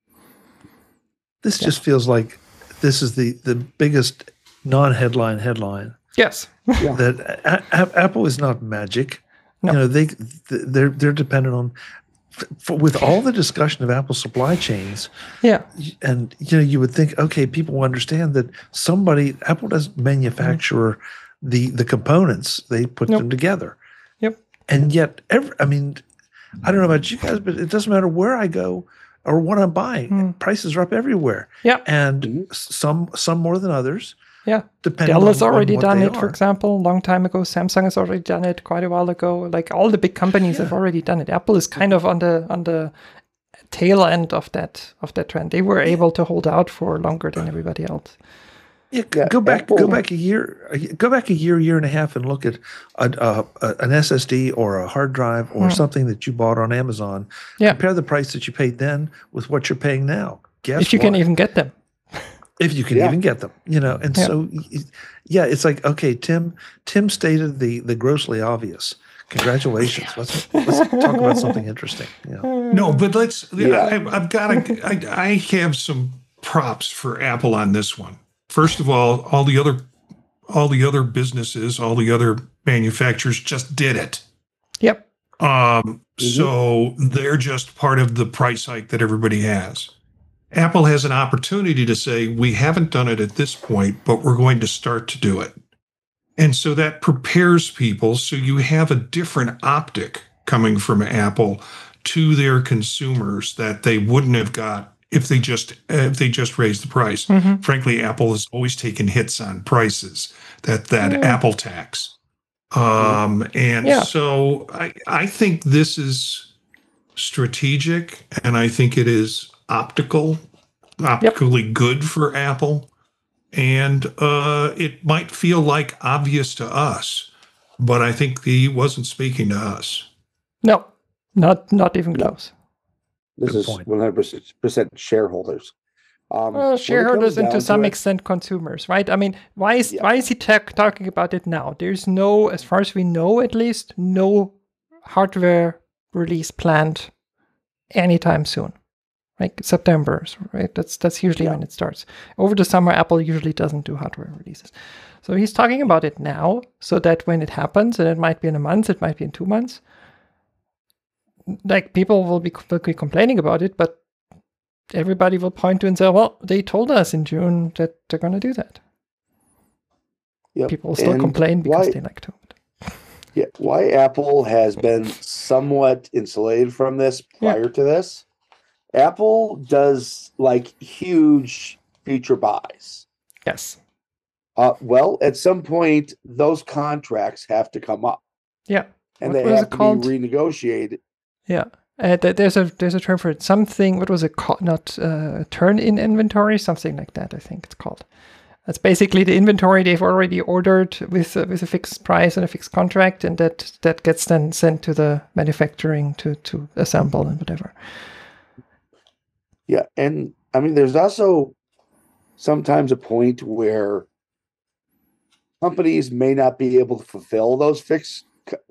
This just feels like this is the biggest non-headline headline. Yes. That Apple is not magic. No. You know, they're dependent on, with all the discussion of Apple supply chains. Yeah. And you would think, okay, people will understand that Apple doesn't manufacture the components; they put them together. Yep. And yet, I don't know about you guys, but it doesn't matter where I go or what I'm buying. Prices are up everywhere. Yeah. And some more than others. Yeah. Depending Dell has on already what done they it, for are. example, a long time ago. Samsung has already done it quite a while ago. Like, all the big companies have already done it. Apple is kind of on the tail end of that trend. They were able to hold out for longer than everybody else. Yeah, go back a year, year and a half, and look at an SSD or a hard drive or something that you bought on Amazon. Yeah. Compare the price that you paid then with what you're paying now. Guess If you can even get them. if you can even get them, and so it's like, okay, Tim stated the grossly obvious. Congratulations. Let's talk about something interesting. No, but I have some props for Apple on this one. First of all the other businesses, all the other manufacturers just did it. Yep. So they're just part of the price hike that everybody has. Apple has an opportunity to say, we haven't done it at this point, but we're going to start to do it. And so that prepares people. So you have a different optic coming from Apple to their consumers that they wouldn't have got if they just raised the price. Frankly, Apple has always taken hits on prices, that Apple tax. So I think this is strategic, and I think it is optically good for Apple. And it might feel like obvious to us, but I think he wasn't speaking to us. No, not even close. This is 100% shareholders. Shareholders and to some extent consumers, right? I mean, why is he talking about it now? There's no, as far as we know at least, no hardware release planned anytime soon. Like September, right? That's usually when it starts. Over the summer, Apple usually doesn't do hardware releases. So he's talking about it now, so that when it happens, and it might be in a month, it might be in 2 months, like, people will be complaining about it, but everybody will point to and say, well, they told us in June that they're going to do that. Yep. People still complain because they like to. Yeah, why Apple has been somewhat insulated from this prior to this. Apple does like huge future buys. Yes. Well, at some point, those contracts have to come up. Yeah. And they have to be renegotiated. Yeah. There's a term for it. Something, what was it called? Not turn-in inventory, something like that, I think it's called. That's basically the inventory they've already ordered with a fixed price and a fixed contract, and that gets then sent to the manufacturing to assemble and whatever. Yeah, and I mean, there's also sometimes a point where companies may not be able to fulfill those fixed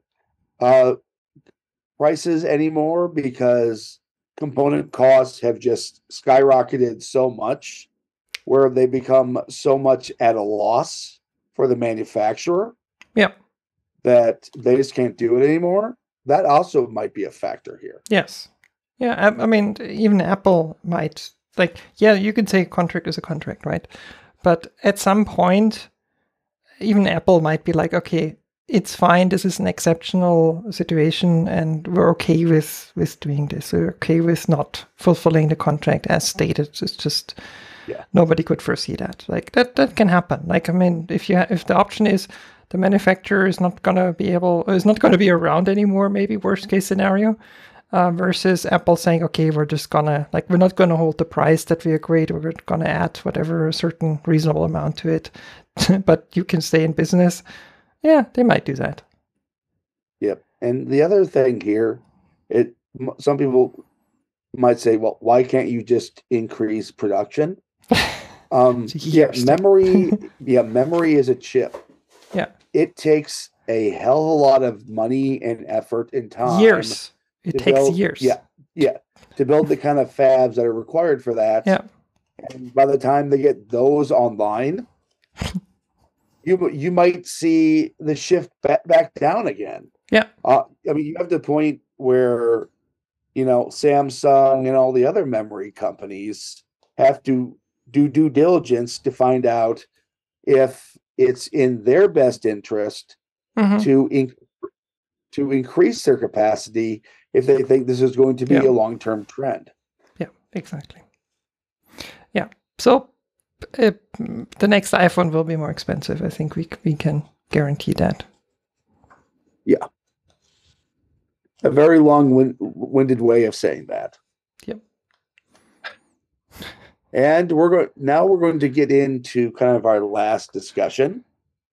prices anymore because component costs have just skyrocketed so much, where they become so much at a loss for the manufacturer. Yep. That they just can't do it anymore. That also might be a factor here. Yes. Yeah, I mean, even Apple might, like, yeah, you could say a contract is a contract, right? But at some point, even Apple might be like, okay, it's fine. This is an exceptional situation, and we're okay with doing this. We're okay with not fulfilling the contract as stated. It's just nobody could foresee that. Like that can happen. Like, I mean, if the option is the manufacturer is not gonna be around anymore, maybe worst case scenario, versus Apple saying, okay, we're not gonna hold the price that we agreed. We're gonna add whatever a certain reasonable amount to it, but you can stay in business. Yeah, they might do that. Yep. And the other thing here, some people might say, well, why can't you just increase production? Memory is a chip. Yeah. It takes a hell of a lot of money and effort and time. Years. It takes years. Yeah. To build the kind of fabs that are required for that. Yeah. And by the time they get those online, you might see the shift back down again. Yeah. I mean, you have the point where, Samsung and all the other memory companies have to do due diligence to find out if it's in their best interest to increase their capacity if they think this is going to be a long-term trend. Yeah, exactly. Yeah. So the next iPhone will be more expensive. I think we can guarantee that. Yeah. A very long-winded way of saying that. Yep. And we're going to get into kind of our last discussion.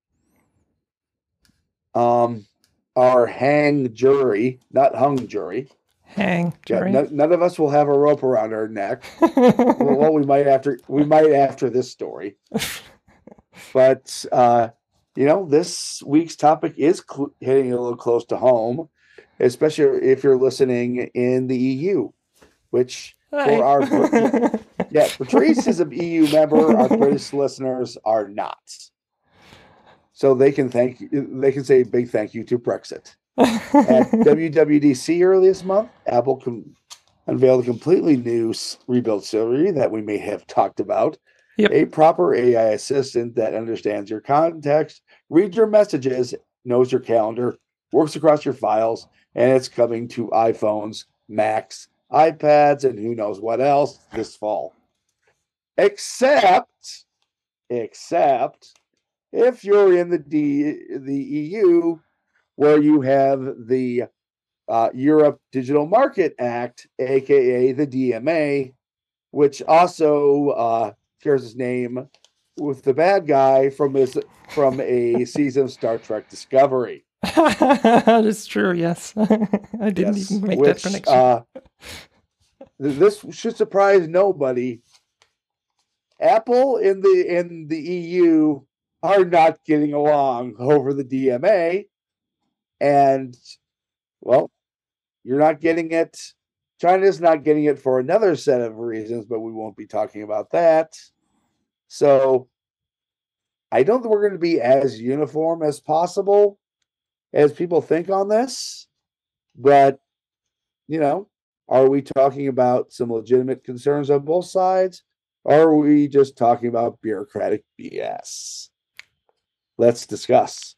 Our hang jury, not hung jury. Hang jury. Yeah, none of us will have a rope around our neck. Well, we might after this story. But this week's topic is hitting a little close to home, especially if you're listening in the EU, which for our Patrice is an EU member. Our British listeners are not. So they can say a big thank you to Brexit. At WWDC earlier this month, Apple unveiled a completely new rebuilt Siri that we may have talked about. Yep. A proper AI assistant that understands your context, reads your messages, knows your calendar, works across your files, and it's coming to iPhones, Macs, iPads, and who knows what else this fall. Except if you're in the EU, where you have the Europe Digital Market Act, aka the DMA, which also shares his name with the bad guy from a season of Star Trek Discovery. That's true. Yes, I didn't even make that connection. This should surprise nobody. Apple in the EU are not getting along over the DMA, and you're not getting it. China's not getting it for another set of reasons, but we won't be talking about that. So I don't think we're going to be as uniform as possible as people think on this, but are we talking about some legitimate concerns on both sides, or are we just talking about bureaucratic BS? Let's discuss.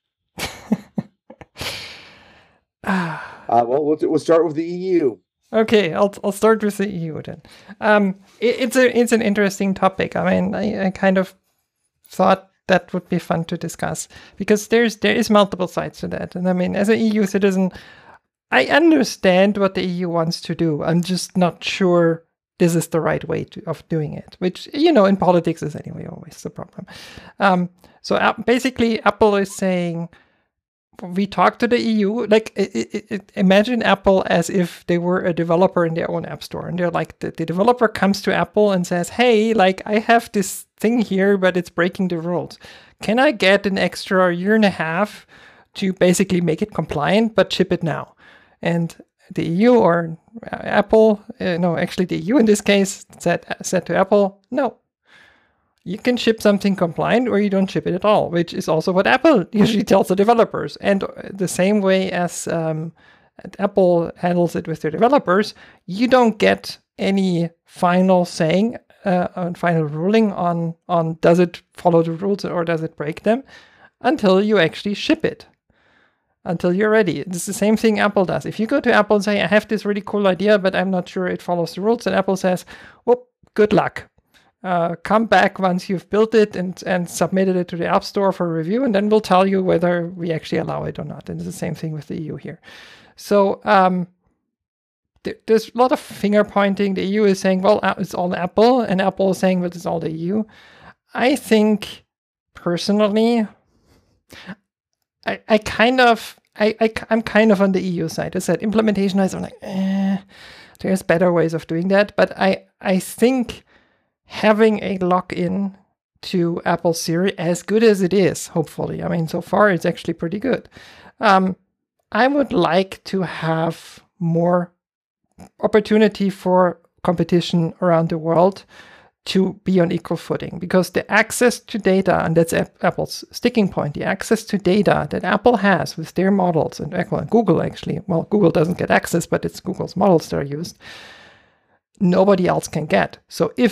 We'll start with the EU. Okay, I'll start with the EU then. It's an interesting topic. I mean, I kind of thought that would be fun to discuss because there is multiple sides to that. And I mean, as an EU citizen, I understand what the EU wants to do. I'm just not sure this is the right way of doing it, which, in politics is anyway always the problem. So basically, Apple is saying, we talk to the EU, like imagine Apple as if they were a developer in their own app store. And they're like, the developer comes to Apple and says, hey, like I have this thing here, but it's breaking the rules. Can I get an extra year and a half to basically make it compliant, but ship it now? And the EU or Apple, actually the EU in this case said to Apple, no. You can ship something compliant or you don't ship it at all, which is also what Apple usually tells the developers. And the same way as Apple handles it with their developers, you don't get any final saying, final ruling on does it follow the rules or does it break them until you actually ship it, until you're ready. It's the same thing Apple does. If you go to Apple and say, I have this really cool idea, but I'm not sure it follows the rules, and Apple says, well, good luck. Come back once you've built it and submitted it to the App Store for review, and then we'll tell you whether we actually allow it or not. And it's the same thing with the EU here. So there's a lot of finger pointing. The EU is saying, well, it's all Apple, and Apple is saying, well, it's all the EU. I think, personally, I'm kind of on the EU side. I said implementation-wise, I'm like, there's better ways of doing that. But I think having a lock-in to Apple Siri, as good as it is, hopefully, I mean, so far it's actually pretty good. I would like to have more opportunity for competition around the world to be on equal footing, because the access to data, and that's Apple's sticking point, the access to data that Apple has with their models, and Google actually, well, Google doesn't get access, but it's Google's models that are used, nobody else can get. So if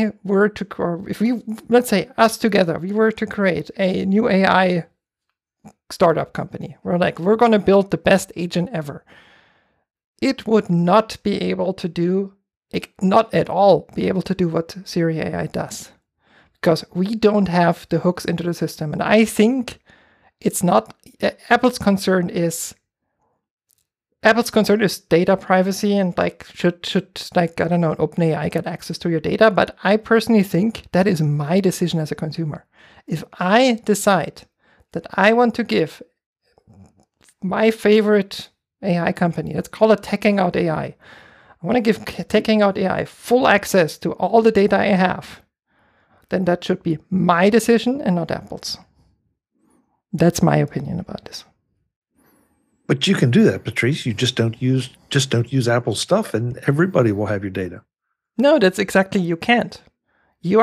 let's say us together, we were to create a new AI startup company, we're going to build the best agent ever, it would not be able to do, not at all be able to do what Siri AI does, because we don't have the hooks into the system. And I think it's not, Apple's concern is data privacy, and should I don't know, OpenAI get access to your data? But I personally think that is my decision as a consumer. If I decide that I want to give my favorite AI company, let's call it Tech-Hangout AI, I want to give Tech-Hangout AI full access to all the data I have, then that should be my decision and not Apple's. That's my opinion about this. But you can do that, Patrice. You just don't use Apple stuff, and everybody will have your data. No, that's exactly, you can't. You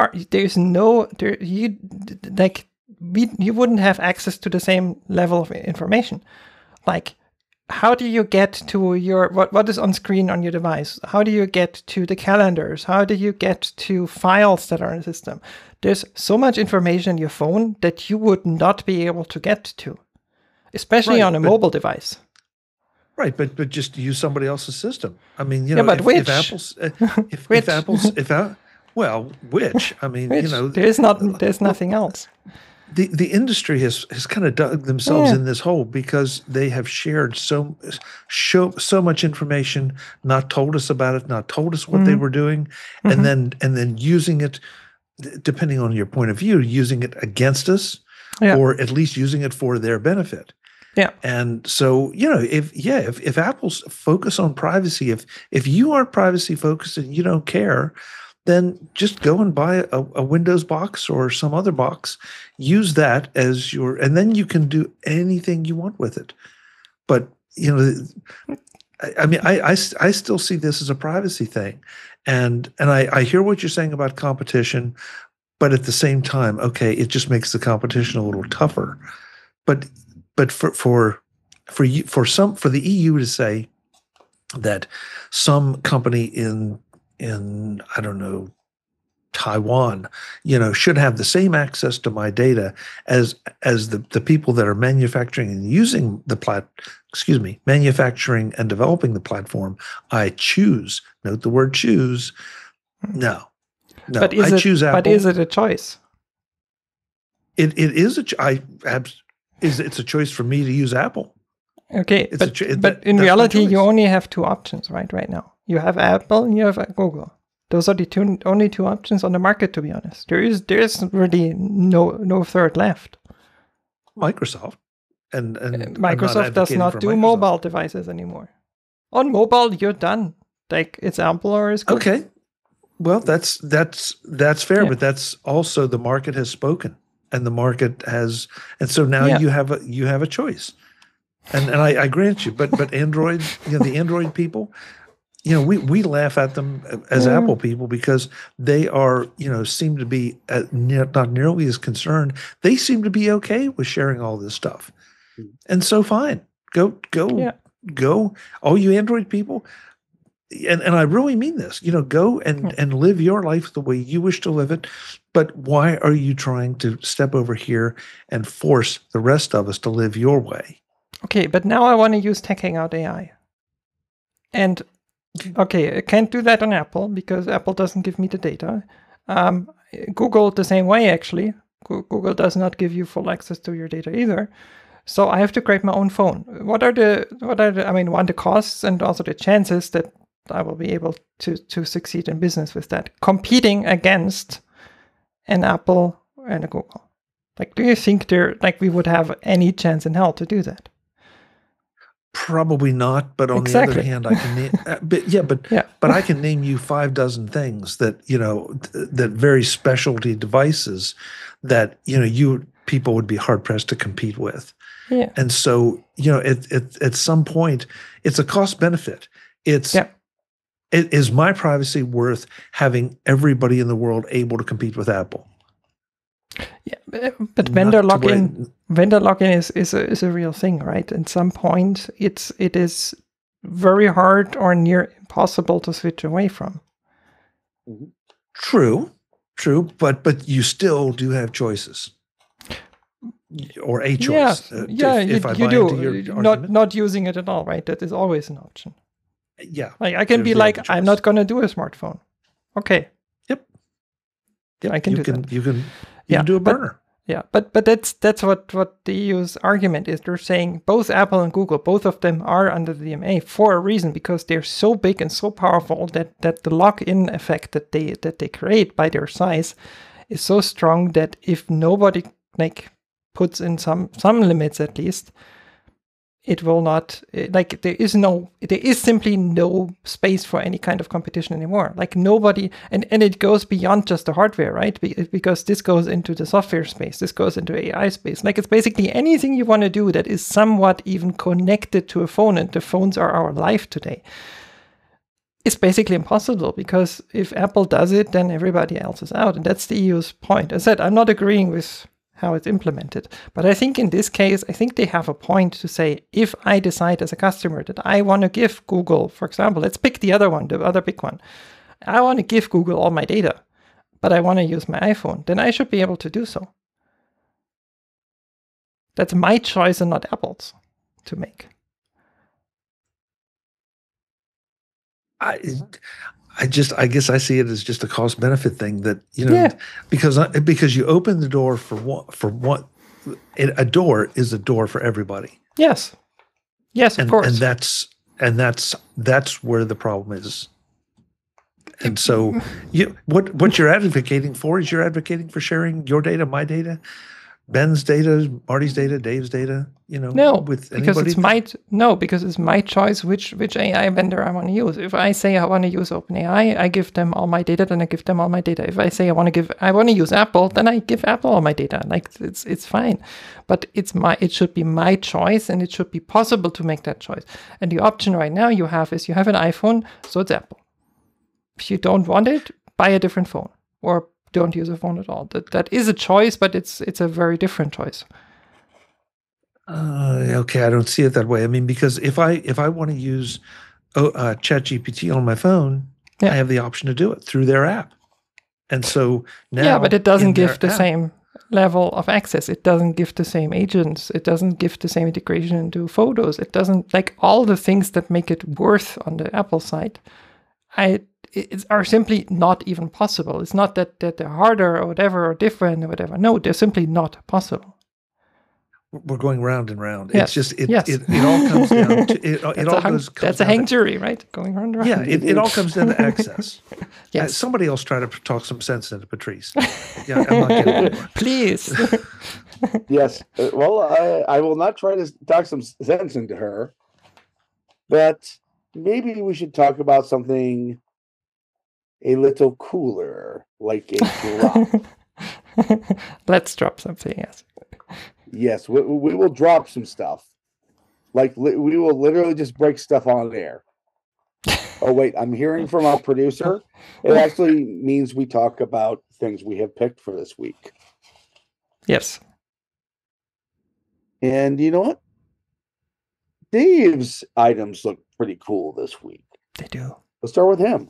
wouldn't have access to the same level of information. Like, how do you get to your what is on screen on your device? How do you get to the calendars? How do you get to files that are in the system? There's so much information in your phone that you would not be able to get to, especially on a mobile device. Right, but just use somebody else's system. I mean, but which? Which? I mean, there's nothing else. The industry has kind of dug themselves in this hole because they have shared so much information, not told us about it, not told us what they were doing, and then using it, depending on your point of view, using it against us, or at least using it for their benefit. Yeah. And so, if Apple's focus on privacy, if you aren't privacy focused and you don't care, then just go and buy a Windows box or some other box, use that as and then you can do anything you want with it. But, I mean, I still see this as a privacy thing. And I hear what you're saying about competition, but at the same time, okay, it just makes the competition a little tougher. But for the EU to say that some company in I don't know, Taiwan, should have the same access to my data as the people that are manufacturing and using manufacturing and developing the platform I choose. Note the word choose. No. But I choose Apple. But is it a choice? It is it's a choice for me to use Apple. Okay, but in reality, you only have two options, right now. You have Apple and you have Google. Those are the only two options on the market, to be honest. There's really no third left. Microsoft. And Microsoft does not do mobile devices anymore. On mobile, you're done. Like, it's Apple or it's Google. Okay. Well, that's fair, but that's also the market has spoken. And the market has, and so now you have a choice, and I grant you. But Android, the Android people, we laugh at them as Apple people because they are, seem to be not nearly as concerned. They seem to be okay with sharing all this stuff, and so fine, go go, all you Android people, and I really mean this, go and live your life the way you wish to live it. But why are you trying to step over here and force the rest of us to live your way? Okay, but now I want to use Tech Hangout AI. And okay, I can't do that on Apple because Apple doesn't give me the data. Google the same way, actually. Google does not give you full access to your data either. So I have to create my own phone. What are the the costs and also the chances that I will be able to succeed in business with that, competing against an Apple and a Google? Like, do you think we would have any chance in hell to do that? Probably not, but on the other hand, I can name, but I can name you 6 things that that very specialty devices that you people would be hard pressed to compete with. Yeah. And so at some point, it's a cost benefit. Is my privacy worth having everybody in the world able to compete with Apple? Yeah, but vendor lock-in is a real thing, right? At some point, it is very hard or near impossible to switch away from. True, but you still do have choices, or a choice. If you do. Not using it at all, right? That is always an option. Yeah, like I can be like, I'm not going to do a smartphone. Okay. Yep. I can do that. You can do a burner. But that's what the EU's argument is. They're saying both Apple and Google, both of them are under the DMA for a reason, because they're so big and so powerful that the lock-in effect that they create by their size is so strong that if nobody puts in some limits at least, it will not, there is simply no space for any kind of competition anymore. Like nobody, and it goes beyond just the hardware, right? Because this goes into the software space, this goes into AI space. Like it's basically anything you want to do that is somewhat even connected to a phone, and the phones are our life today. It's basically impossible, because if Apple does it, then everybody else is out. And that's the EU's point. As I said, I'm not agreeing with how it's implemented. But I think in this case, I think they have a point to say, if I decide as a customer that I want to give Google, for example, let's pick the other one, the other big one. I want to give Google all my data, but I want to use my iPhone, then I should be able to do so. That's my choice and not Apple's to make. I guess I see it as just a cost benefit thing that, because you open the door for what a door is a door for everybody. Yes, of course. And that's where the problem is. And so what you're advocating for is you're advocating for sharing your data, my data, Ben's data, Marty's data, Dave's data, with anybody? Because it's my choice which AI vendor I want to use. If I say I want to use OpenAI, I give them all my data, then I give them all my data. If I say I want to use Apple, then I give Apple all my data. Like it's fine. But it should be my choice, and it should be possible to make that choice. And the option right now you have is you have an iPhone, so it's Apple. If you don't want it, buy a different phone, or don't use a phone at all. That is a choice, but it's a very different choice. Okay, I don't see it that way. I mean, because if I want to use ChatGPT on my phone, I have the option to do it through their app. And so now, but it doesn't give the same level of access. It doesn't give the same agents. It doesn't give the same integration into photos. It doesn't, like, all the things that make it worth on the Apple side are simply not even possible. It's not that they're harder or whatever or different or whatever. No, they're simply not possible. We're going round and round. Yes. It's just it all comes down to that's a hang jury, right? Going round and round. Yeah, it all comes down to access. Yes. Somebody else try to talk some sense into Patrice. Yeah, I'm not kidding anymore. Please. Yes. Well, I will not try to talk some sense into her, but maybe we should talk about something a little cooler, like a drop. Let's drop something, yes. Yes, we will drop some stuff. Like, we will literally just break stuff on air. Oh, wait, I'm hearing from our producer. It actually means we talk about things we have picked for this week. Yes. And you know what? Dave's items look pretty cool this week. They do. Let's start with him.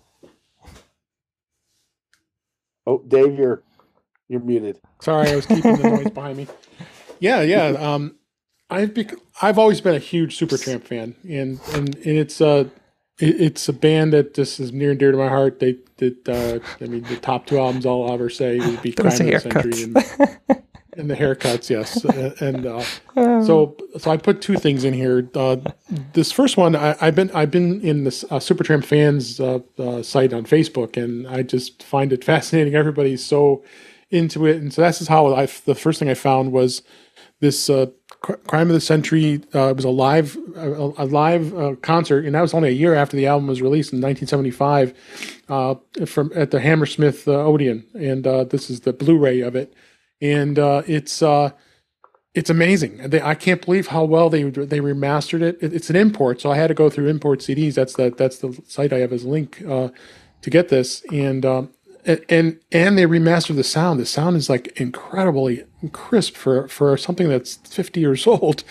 Oh, Dave, you're muted. Sorry, I was keeping the noise behind me. Yeah. I've always been a huge Supertramp fan, and it's a band that just is near and dear to my heart. They did, the top 2 albums I'll ever say would be "Crime of the Century" and the haircuts, yes. So I put 2 things in here. This first one, I've been in this Supertramp fans site on Facebook, and I just find it fascinating. Everybody's so into it, and so that's just how the first thing I found was this "Crime of the Century." It was a live concert, and that was only a year after the album was released in 1975 at the Hammersmith Odeon, and this is the Blu-ray of it, and it's amazing. I can't believe how well they remastered it. It's an import, so I had to go through import CDs. That's the site I have as a link to get this, and they remastered the sound. The sound is like incredibly crisp for something that's 50 years old.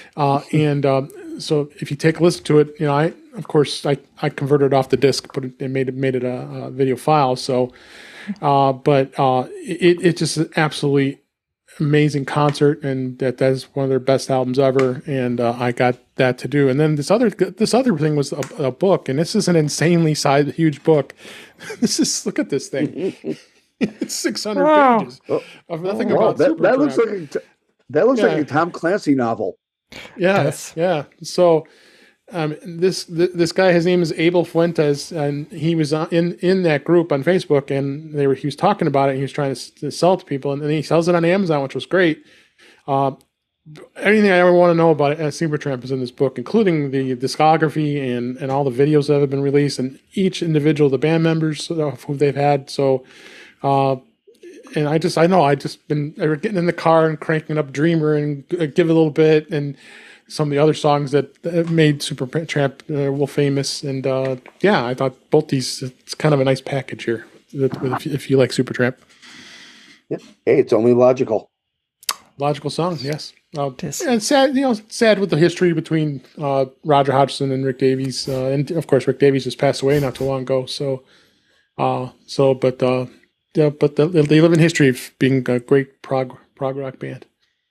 So if you take a listen to it, I converted it off the disc, but it made it a video file. So, it's just an absolutely amazing concert, and that is one of their best albums ever. And I got that to do. And then this other thing was a book, and this is an insanely huge book. Look at this thing. It's 600 pages of nothing about that looks like a Tom Clancy novel. Yes. Yeah. So this guy, his name is Abel Fuentes, and he was in that group on Facebook, and he was talking about it, and he was trying to sell it to people, and then he sells it on Amazon, which was great. Anything I ever want to know about Supertramp is in this book, including the discography and all the videos that have been released, and each individual, the band members who they've had. So, and I just been getting in the car and cranking up Dreamer and Give It a Little Bit, and some of the other songs that made Supertramp famous. And I thought both these, it's kind of a nice package here if you like Supertramp. Yep. Hey, it's only logical. Logical song, yes. And sad with the history between Roger Hodgson and Rick Davies, and of course Rick Davies just passed away not too long ago. But they live in history of being a great prog rock band.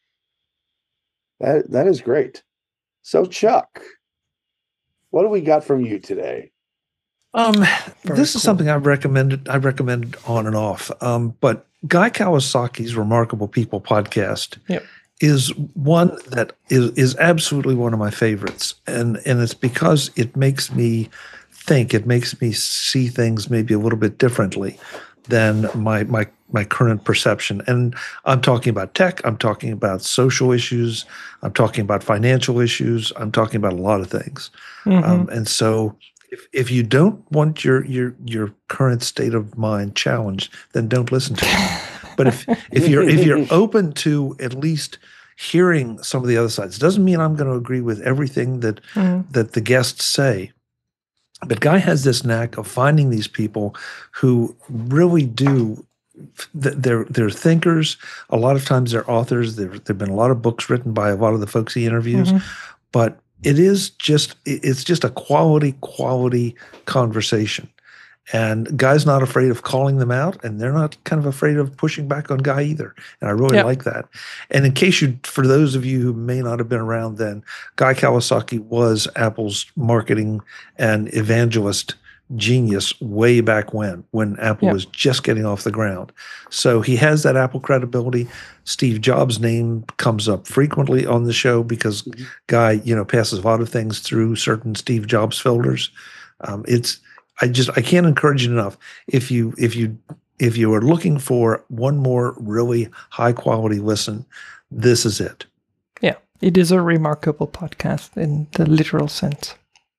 That is great. So Chuck, what do we got from you today? This is something I've recommended on and off. But Guy Kawasaki's Remarkable People podcast is one that is absolutely one of my favorites. And it's because it makes me think, it makes me see things maybe a little bit differently than my current perception. And I'm talking about tech, I'm talking about social issues, I'm talking about financial issues, I'm talking about a lot of things. Mm-hmm. And so if you don't want your current state of mind challenged, then don't listen to it. But if you're open to at least hearing some of the other sides, it doesn't mean I'm going to agree with everything that the guests say. But Guy has this knack of finding these people who really do. They're thinkers. A lot of times they're authors. There've been a lot of books written by a lot of the folks he interviews, but it's just a quality conversation. And Guy's not afraid of calling them out, and they're not kind of afraid of pushing back on Guy either. And I really like that. And in case for those of you who may not have been around then, Guy Kawasaki was Apple's marketing and evangelist genius way back when Apple was just getting off the ground. So he has that Apple credibility. Steve Jobs' name comes up frequently on the show because Guy, passes a lot of things through certain Steve Jobs filters. I can't encourage you enough. If you are looking for one more really high quality listen, this is it. Yeah, it is a remarkable podcast in the literal sense.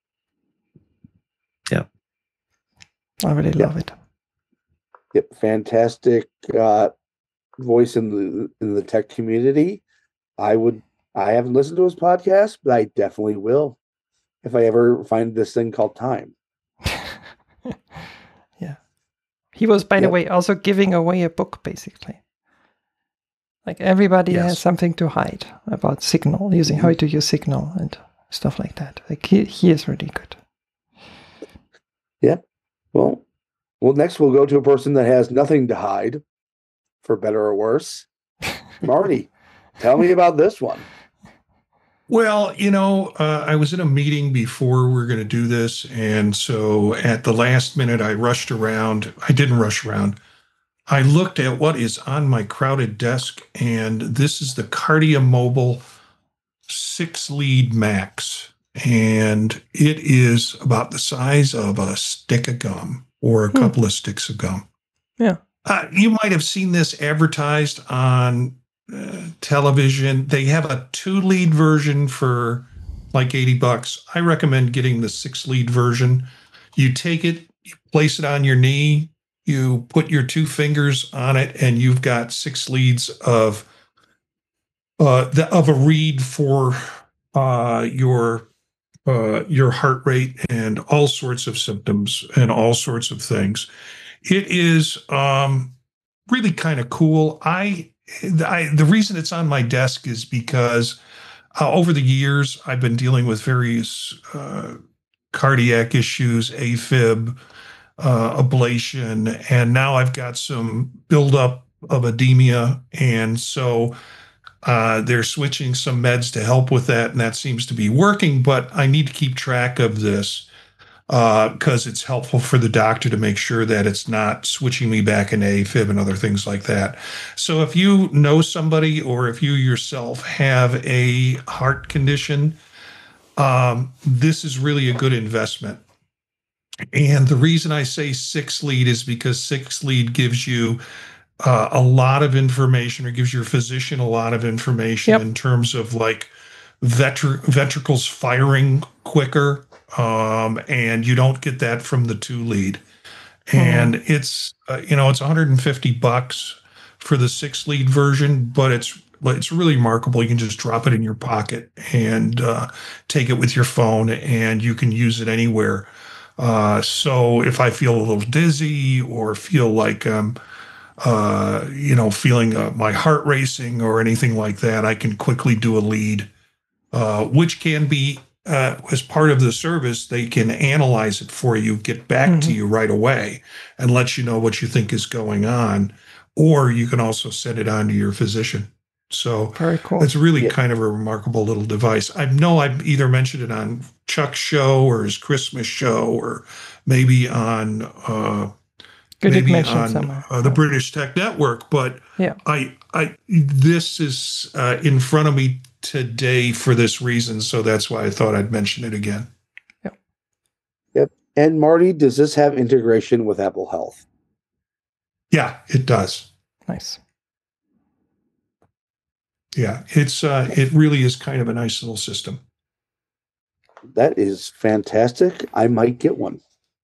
Yeah, I really love it. Yep, fantastic voice in the tech community. I haven't listened to his podcast, but I definitely will if I ever find this thing called time. Yeah. He was, by the way, also giving away a book, basically. Like everybody has something to hide about Signal, using how to use Signal. And stuff like that. Like he is really good. Yep. Well, next we'll go to a person that has nothing to hide, for better or worse. Marty, tell me about this one. Well, I was in a meeting before we were going to do this. And so at the last minute, I rushed around. I didn't rush around. I looked at what is on my crowded desk, and this is the Cardia Mobile 6-lead Max. And it is about the size of a stick of gum or a couple of sticks of gum. Yeah. You might have seen this advertised on television. They have a 2-lead version for like $80. I recommend getting the 6-lead version. You take it, you place it on your knee, you put your 2 fingers on it, and you've got 6 leads of a read for your heart rate and all sorts of symptoms and all sorts of things. It is really kind of cool. The reason it's on my desk is because over the years I've been dealing with various cardiac issues, AFib, ablation, and now I've got some buildup of edema, and so they're switching some meds to help with that, and that seems to be working. But I need to keep track of this because it's helpful for the doctor to make sure that it's not switching me back into AFib and other things like that. So if you know somebody or if you yourself have a heart condition, this is really a good investment. And the reason I say 6-lead is because 6-lead gives you a lot of information, or gives your physician a lot of information in terms of like ventricles firing quicker. And you don't get that from the 2-lead. And it's it's $150 for the 6-lead version, but it's really remarkable. You can just drop it in your pocket and take it with your phone, and you can use it anywhere. So if I feel a little dizzy or feel like feeling my heart racing or anything like that, I can quickly do a lead, which can be as part of the service. They can analyze it for you, get back to you right away, and let you know what you think is going on. Or you can also send it on to your physician. So very cool. It's really kind of a remarkable little device. I know I've either mentioned it on Chuck's show or his Christmas show, or maybe on the British Tech Network. But this is in front of me today for this reason, so that's why I thought I'd mention it again. Yep. And Marty, does this have integration with Apple Health? Yeah, it does. Nice. Yeah, it really is kind of a nice little system. That is fantastic. I might get one.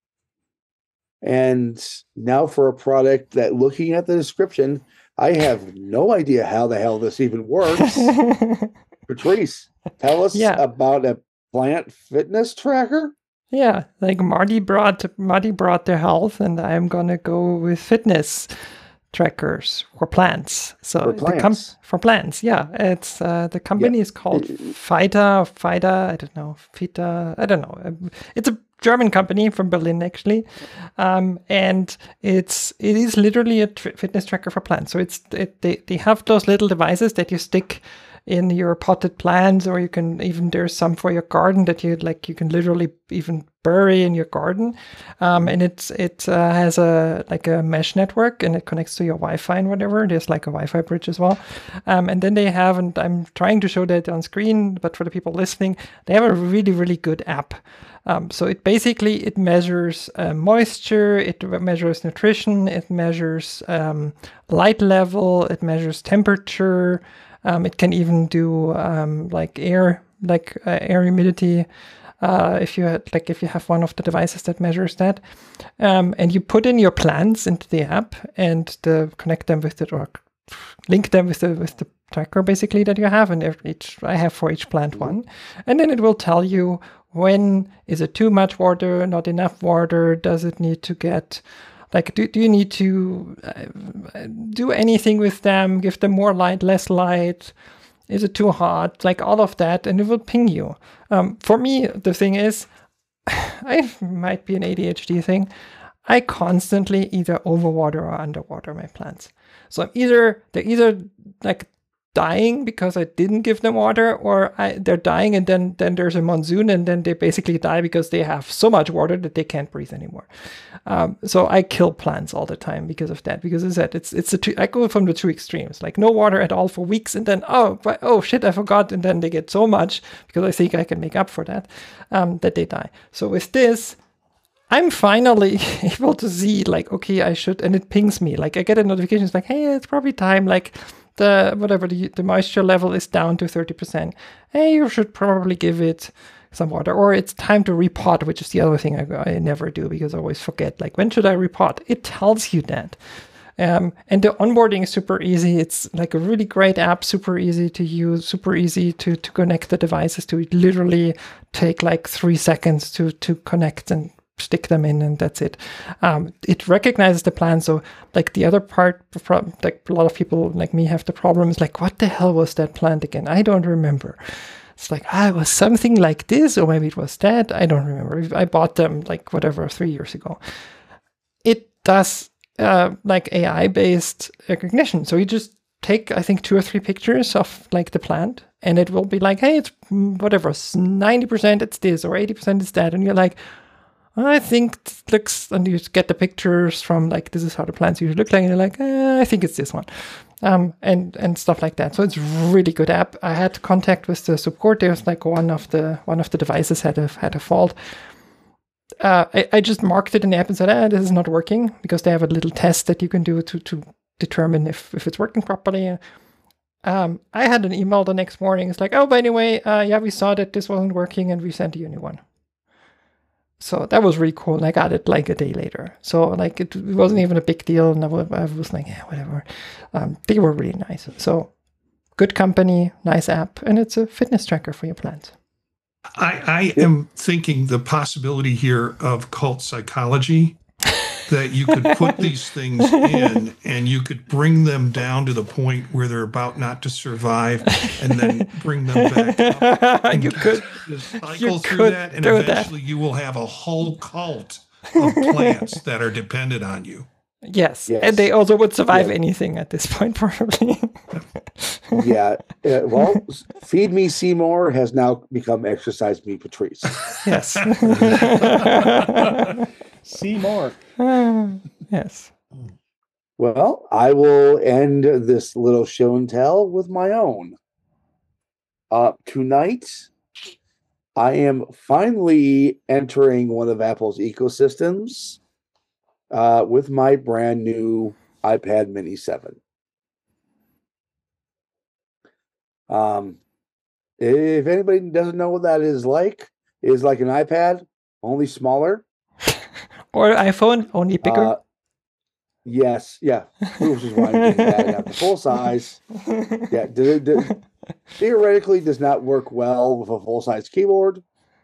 And now for a product that, looking at the description, I have no idea how the hell this even works. Patrice, tell us about a plant fitness tracker. Yeah, like Marty brought the health, and I'm gonna go with fitness trackers for plants. So for plants, yeah. It's the company is called FIDA. I don't know. It's a German company from Berlin, actually, and it is literally a fitness tracker for plants. So they have those little devices that you stick in your potted plants, or you can even, there's some for your garden that you can literally even bury in your garden, and it has a mesh network, and it connects to your Wi-Fi and whatever. There's like a Wi-Fi bridge as well, and then they have, and I'm trying to show that on screen, but for the people listening, they have a really, really good app. So it measures moisture, it measures nutrition, it measures light level, it measures temperature. It can even do air humidity. If you have one of the devices that measures that, and you put in your plants into the app and connect them with it, or link them with the tracker basically that you have, and I have for each plant one, and then it will tell you when is it too much water, not enough water, does it need to get. Do you need to do anything with them? Give them more light, less light? Is it too hot? Like all of that, and it will ping you. For me, the thing is, I might be an ADHD thing. I constantly either overwater or underwater my plants. So they're either like dying because I didn't give them water, or they're dying and then there's a monsoon and then they basically die because they have so much water that they can't breathe anymore. So I kill plants all the time because of that. Because as I said, I go from the two extremes, like no water at all for weeks, and then oh shit, I forgot, and then they get so much because I think I can make up for that, that they die. So with this, I'm finally able to see like, okay, I should, and it pings me. Like I get a notification, it's like, hey, it's probably time, like the moisture level is down to 30%. Hey, you should probably give it some water, or it's time to repot, which is the other thing I never do because I always forget. Like, when should I repot? It tells you that. And the onboarding is super easy. It's like a really great app, super easy to use, super easy to connect the devices to. It literally take like 3 seconds to connect and stick them in, and that's it. It recognizes the plan. So like the other part, like a lot of people like me have the problem is like, what the hell was that plant again? I don't remember. It's like, it was something like this, or maybe it was that. I don't remember. I bought them like 3 years ago. It does like AI-based recognition. So you just take, I think, 2 or 3 pictures of like the plant, and it will be like, hey, it's whatever, 90% it's this, or 80% it's that. And you're like, I think it looks, and you get the pictures from like, this is how the plants usually look like, and you're like, I think it's this one, and stuff like that. So it's a really good app. I had contact with the support. There's like one of the devices had a fault. I just marked it in the app and said, this is not working, because they have a little test that you can do to determine if it's working properly. I had an email the next morning. It's like, oh, by the way, yeah, we saw that this wasn't working and we sent you a new one. So that was really cool. And I got it like a day later. So like it wasn't even a big deal. And I was like, yeah, whatever. They were really nice. So good company, nice app, and it's a fitness tracker for your plants. I am thinking the possibility here of cult psychology, that you could put these things in and you could bring them down to the point where they're about not to survive, and then bring them back up. And you could cycle through that, and eventually you will have a whole cult of plants that are dependent on you. Yes. And they also would survive anything at this point, probably. Yeah. Well, Feed Me Seymour has now become Exercise Me Patrice. Yes. Seymour. Yes. Well, I will end this little show and tell with my own. Tonight, I am finally entering one of Apple's ecosystems with my brand new iPad Mini 7. If anybody doesn't know what that is like an iPad, only smaller. Or iPhone, only bigger. Yes, yeah. Which is why I'm getting that at the full size. Yeah, theoretically does not work well with a full-size keyboard,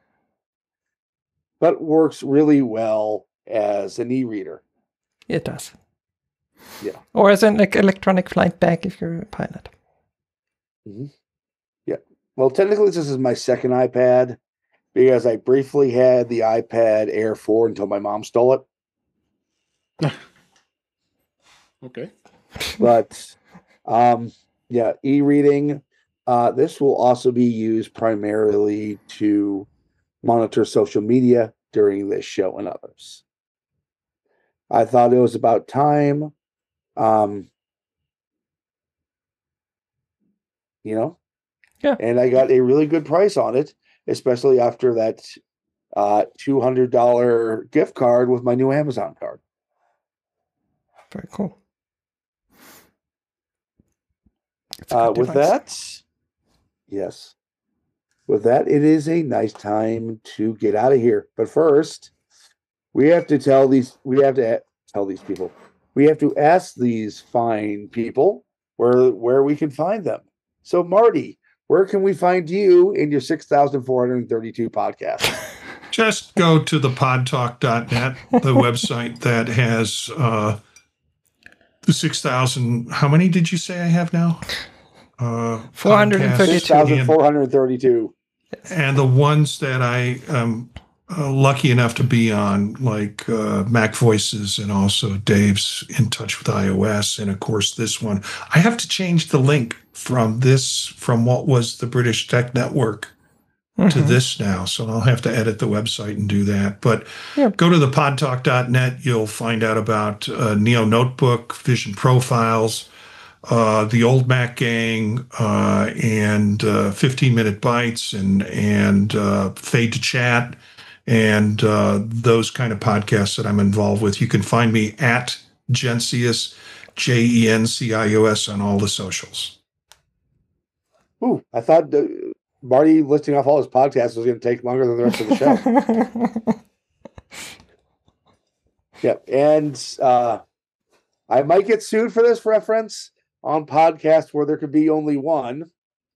but works really well as an e-reader. It does. Yeah. Or as an electronic flight bag if you're a pilot. Mm-hmm. Yeah. Well, technically this is my second iPad, because I briefly had the iPad Air 4 until my mom stole it. Okay. But yeah, e-reading. This will also be used primarily to monitor social media during this show and others. I thought it was about time. Yeah. And I got a really good price on it, especially after that $200 gift card with my new Amazon card. Very cool. With that, yes. With that, it is a nice time to get out of here. But first, we have to tell these people. We have to ask these fine people where we can find them. So, Marty, where can we find you in your 6,432 podcast? Just go to thepodtalk.net, the website that has the 6,000. How many did you say I have now? 432. 6,432. And the ones that I am lucky enough to be on, like Mac Voices and also Dave's In Touch with iOS, and of course this one. I have to change the link from what was the British Tech Network to this now, so I'll have to edit the website and do that. But go to the podtalk.net. You'll find out about Neo Notebook, Vision Profiles, the Old Mac Gang, and 15-minute Bites, and Fade to Chat, and those kind of podcasts that I'm involved with. You can find me at Jencius, Jencius, on all the socials. Ooh, I thought Marty listing off all his podcasts was going to take longer than the rest of the show. Yep, and I might get sued for this reference on podcasts where there could be only one.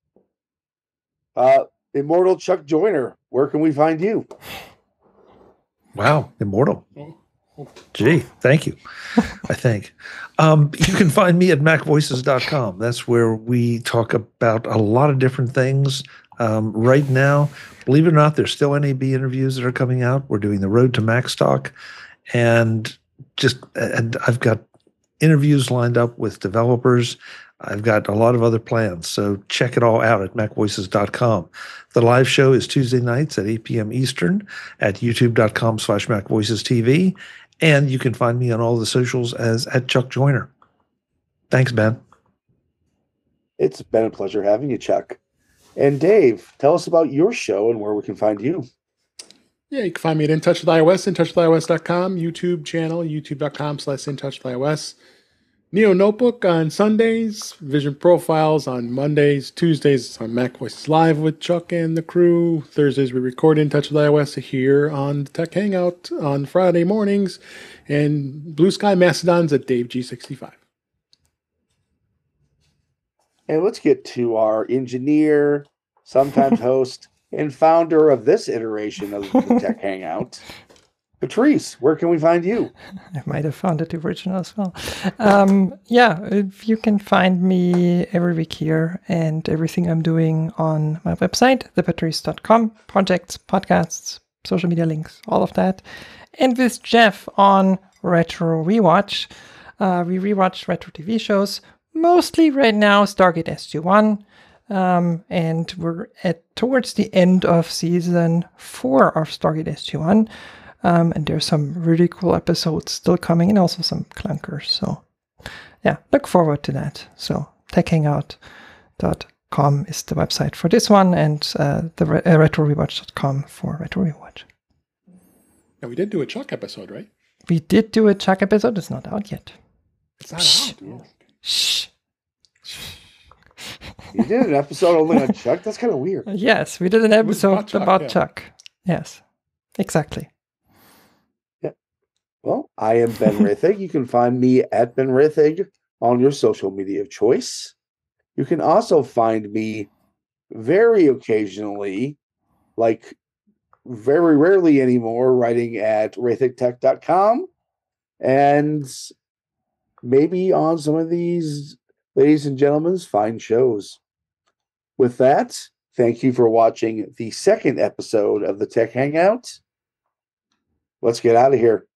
Immortal Chuck Joyner, where can we find you? Wow, immortal. Gee, thank you. I think. You can find me at macvoices.com. That's where we talk about a lot of different things. Right now, believe it or not, there's still NAB interviews that are coming out. We're doing the Road to MacStock, and I've got interviews lined up with developers. I've got a lot of other plans, so check it all out at macvoices.com. The live show is Tuesday nights at 8 p.m. Eastern at youtube.com/macvoicestv, and you can find me on all the socials as at Chuck Joyner. Thanks, Ben. It's been a pleasure having you, Chuck. And Dave, tell us about your show and where we can find you. Yeah, you can find me at In Touch with iOS, intouchwithios.com, YouTube channel, youtube.com/intouchwithios. Neo Notebook on Sundays, Vision Profiles on Mondays, Tuesdays on Mac Voices Live with Chuck and the crew. Thursdays we record In Touch with iOS here on the Tech Hangout on Friday mornings, and Blue Sky Mastodons at Dave G65. And let's get to our engineer, sometimes host, and founder of this iteration of the Tech Hangout, Patrice. Where can we find you? I might have found it original as well. If you can find me every week here and everything I'm doing on my website, thepatrice.com, projects, podcasts, social media links, all of that. And with Jeff on Retro Rewatch, we rewatch retro TV shows. Mostly right now, Stargate SG-1, and we're towards the end of season 4 of Stargate SG-1, and there's some really cool episodes still coming, and also some clunkers. So, yeah, look forward to that. So, techhangout.com is the website for this one, and the retrorewatch.com for Retro Rewatch. And we did do a Chuck episode, right? We did do a Chuck episode. It's not out yet. It's not out. Oh. Shh. You did an episode only on Chuck? That's kind of weird. Yes, we did an episode about Chuck. Yes, exactly. Yeah. Well, I am Ben Rithig. You can find me at Ben Rithig on your social media of choice. You can also find me very occasionally, like very rarely anymore, writing at rithigtech.com, and maybe on some of these ladies and gentlemen's fine shows. With that, thank you for watching the second episode of the Tech Hangout. Let's get out of here.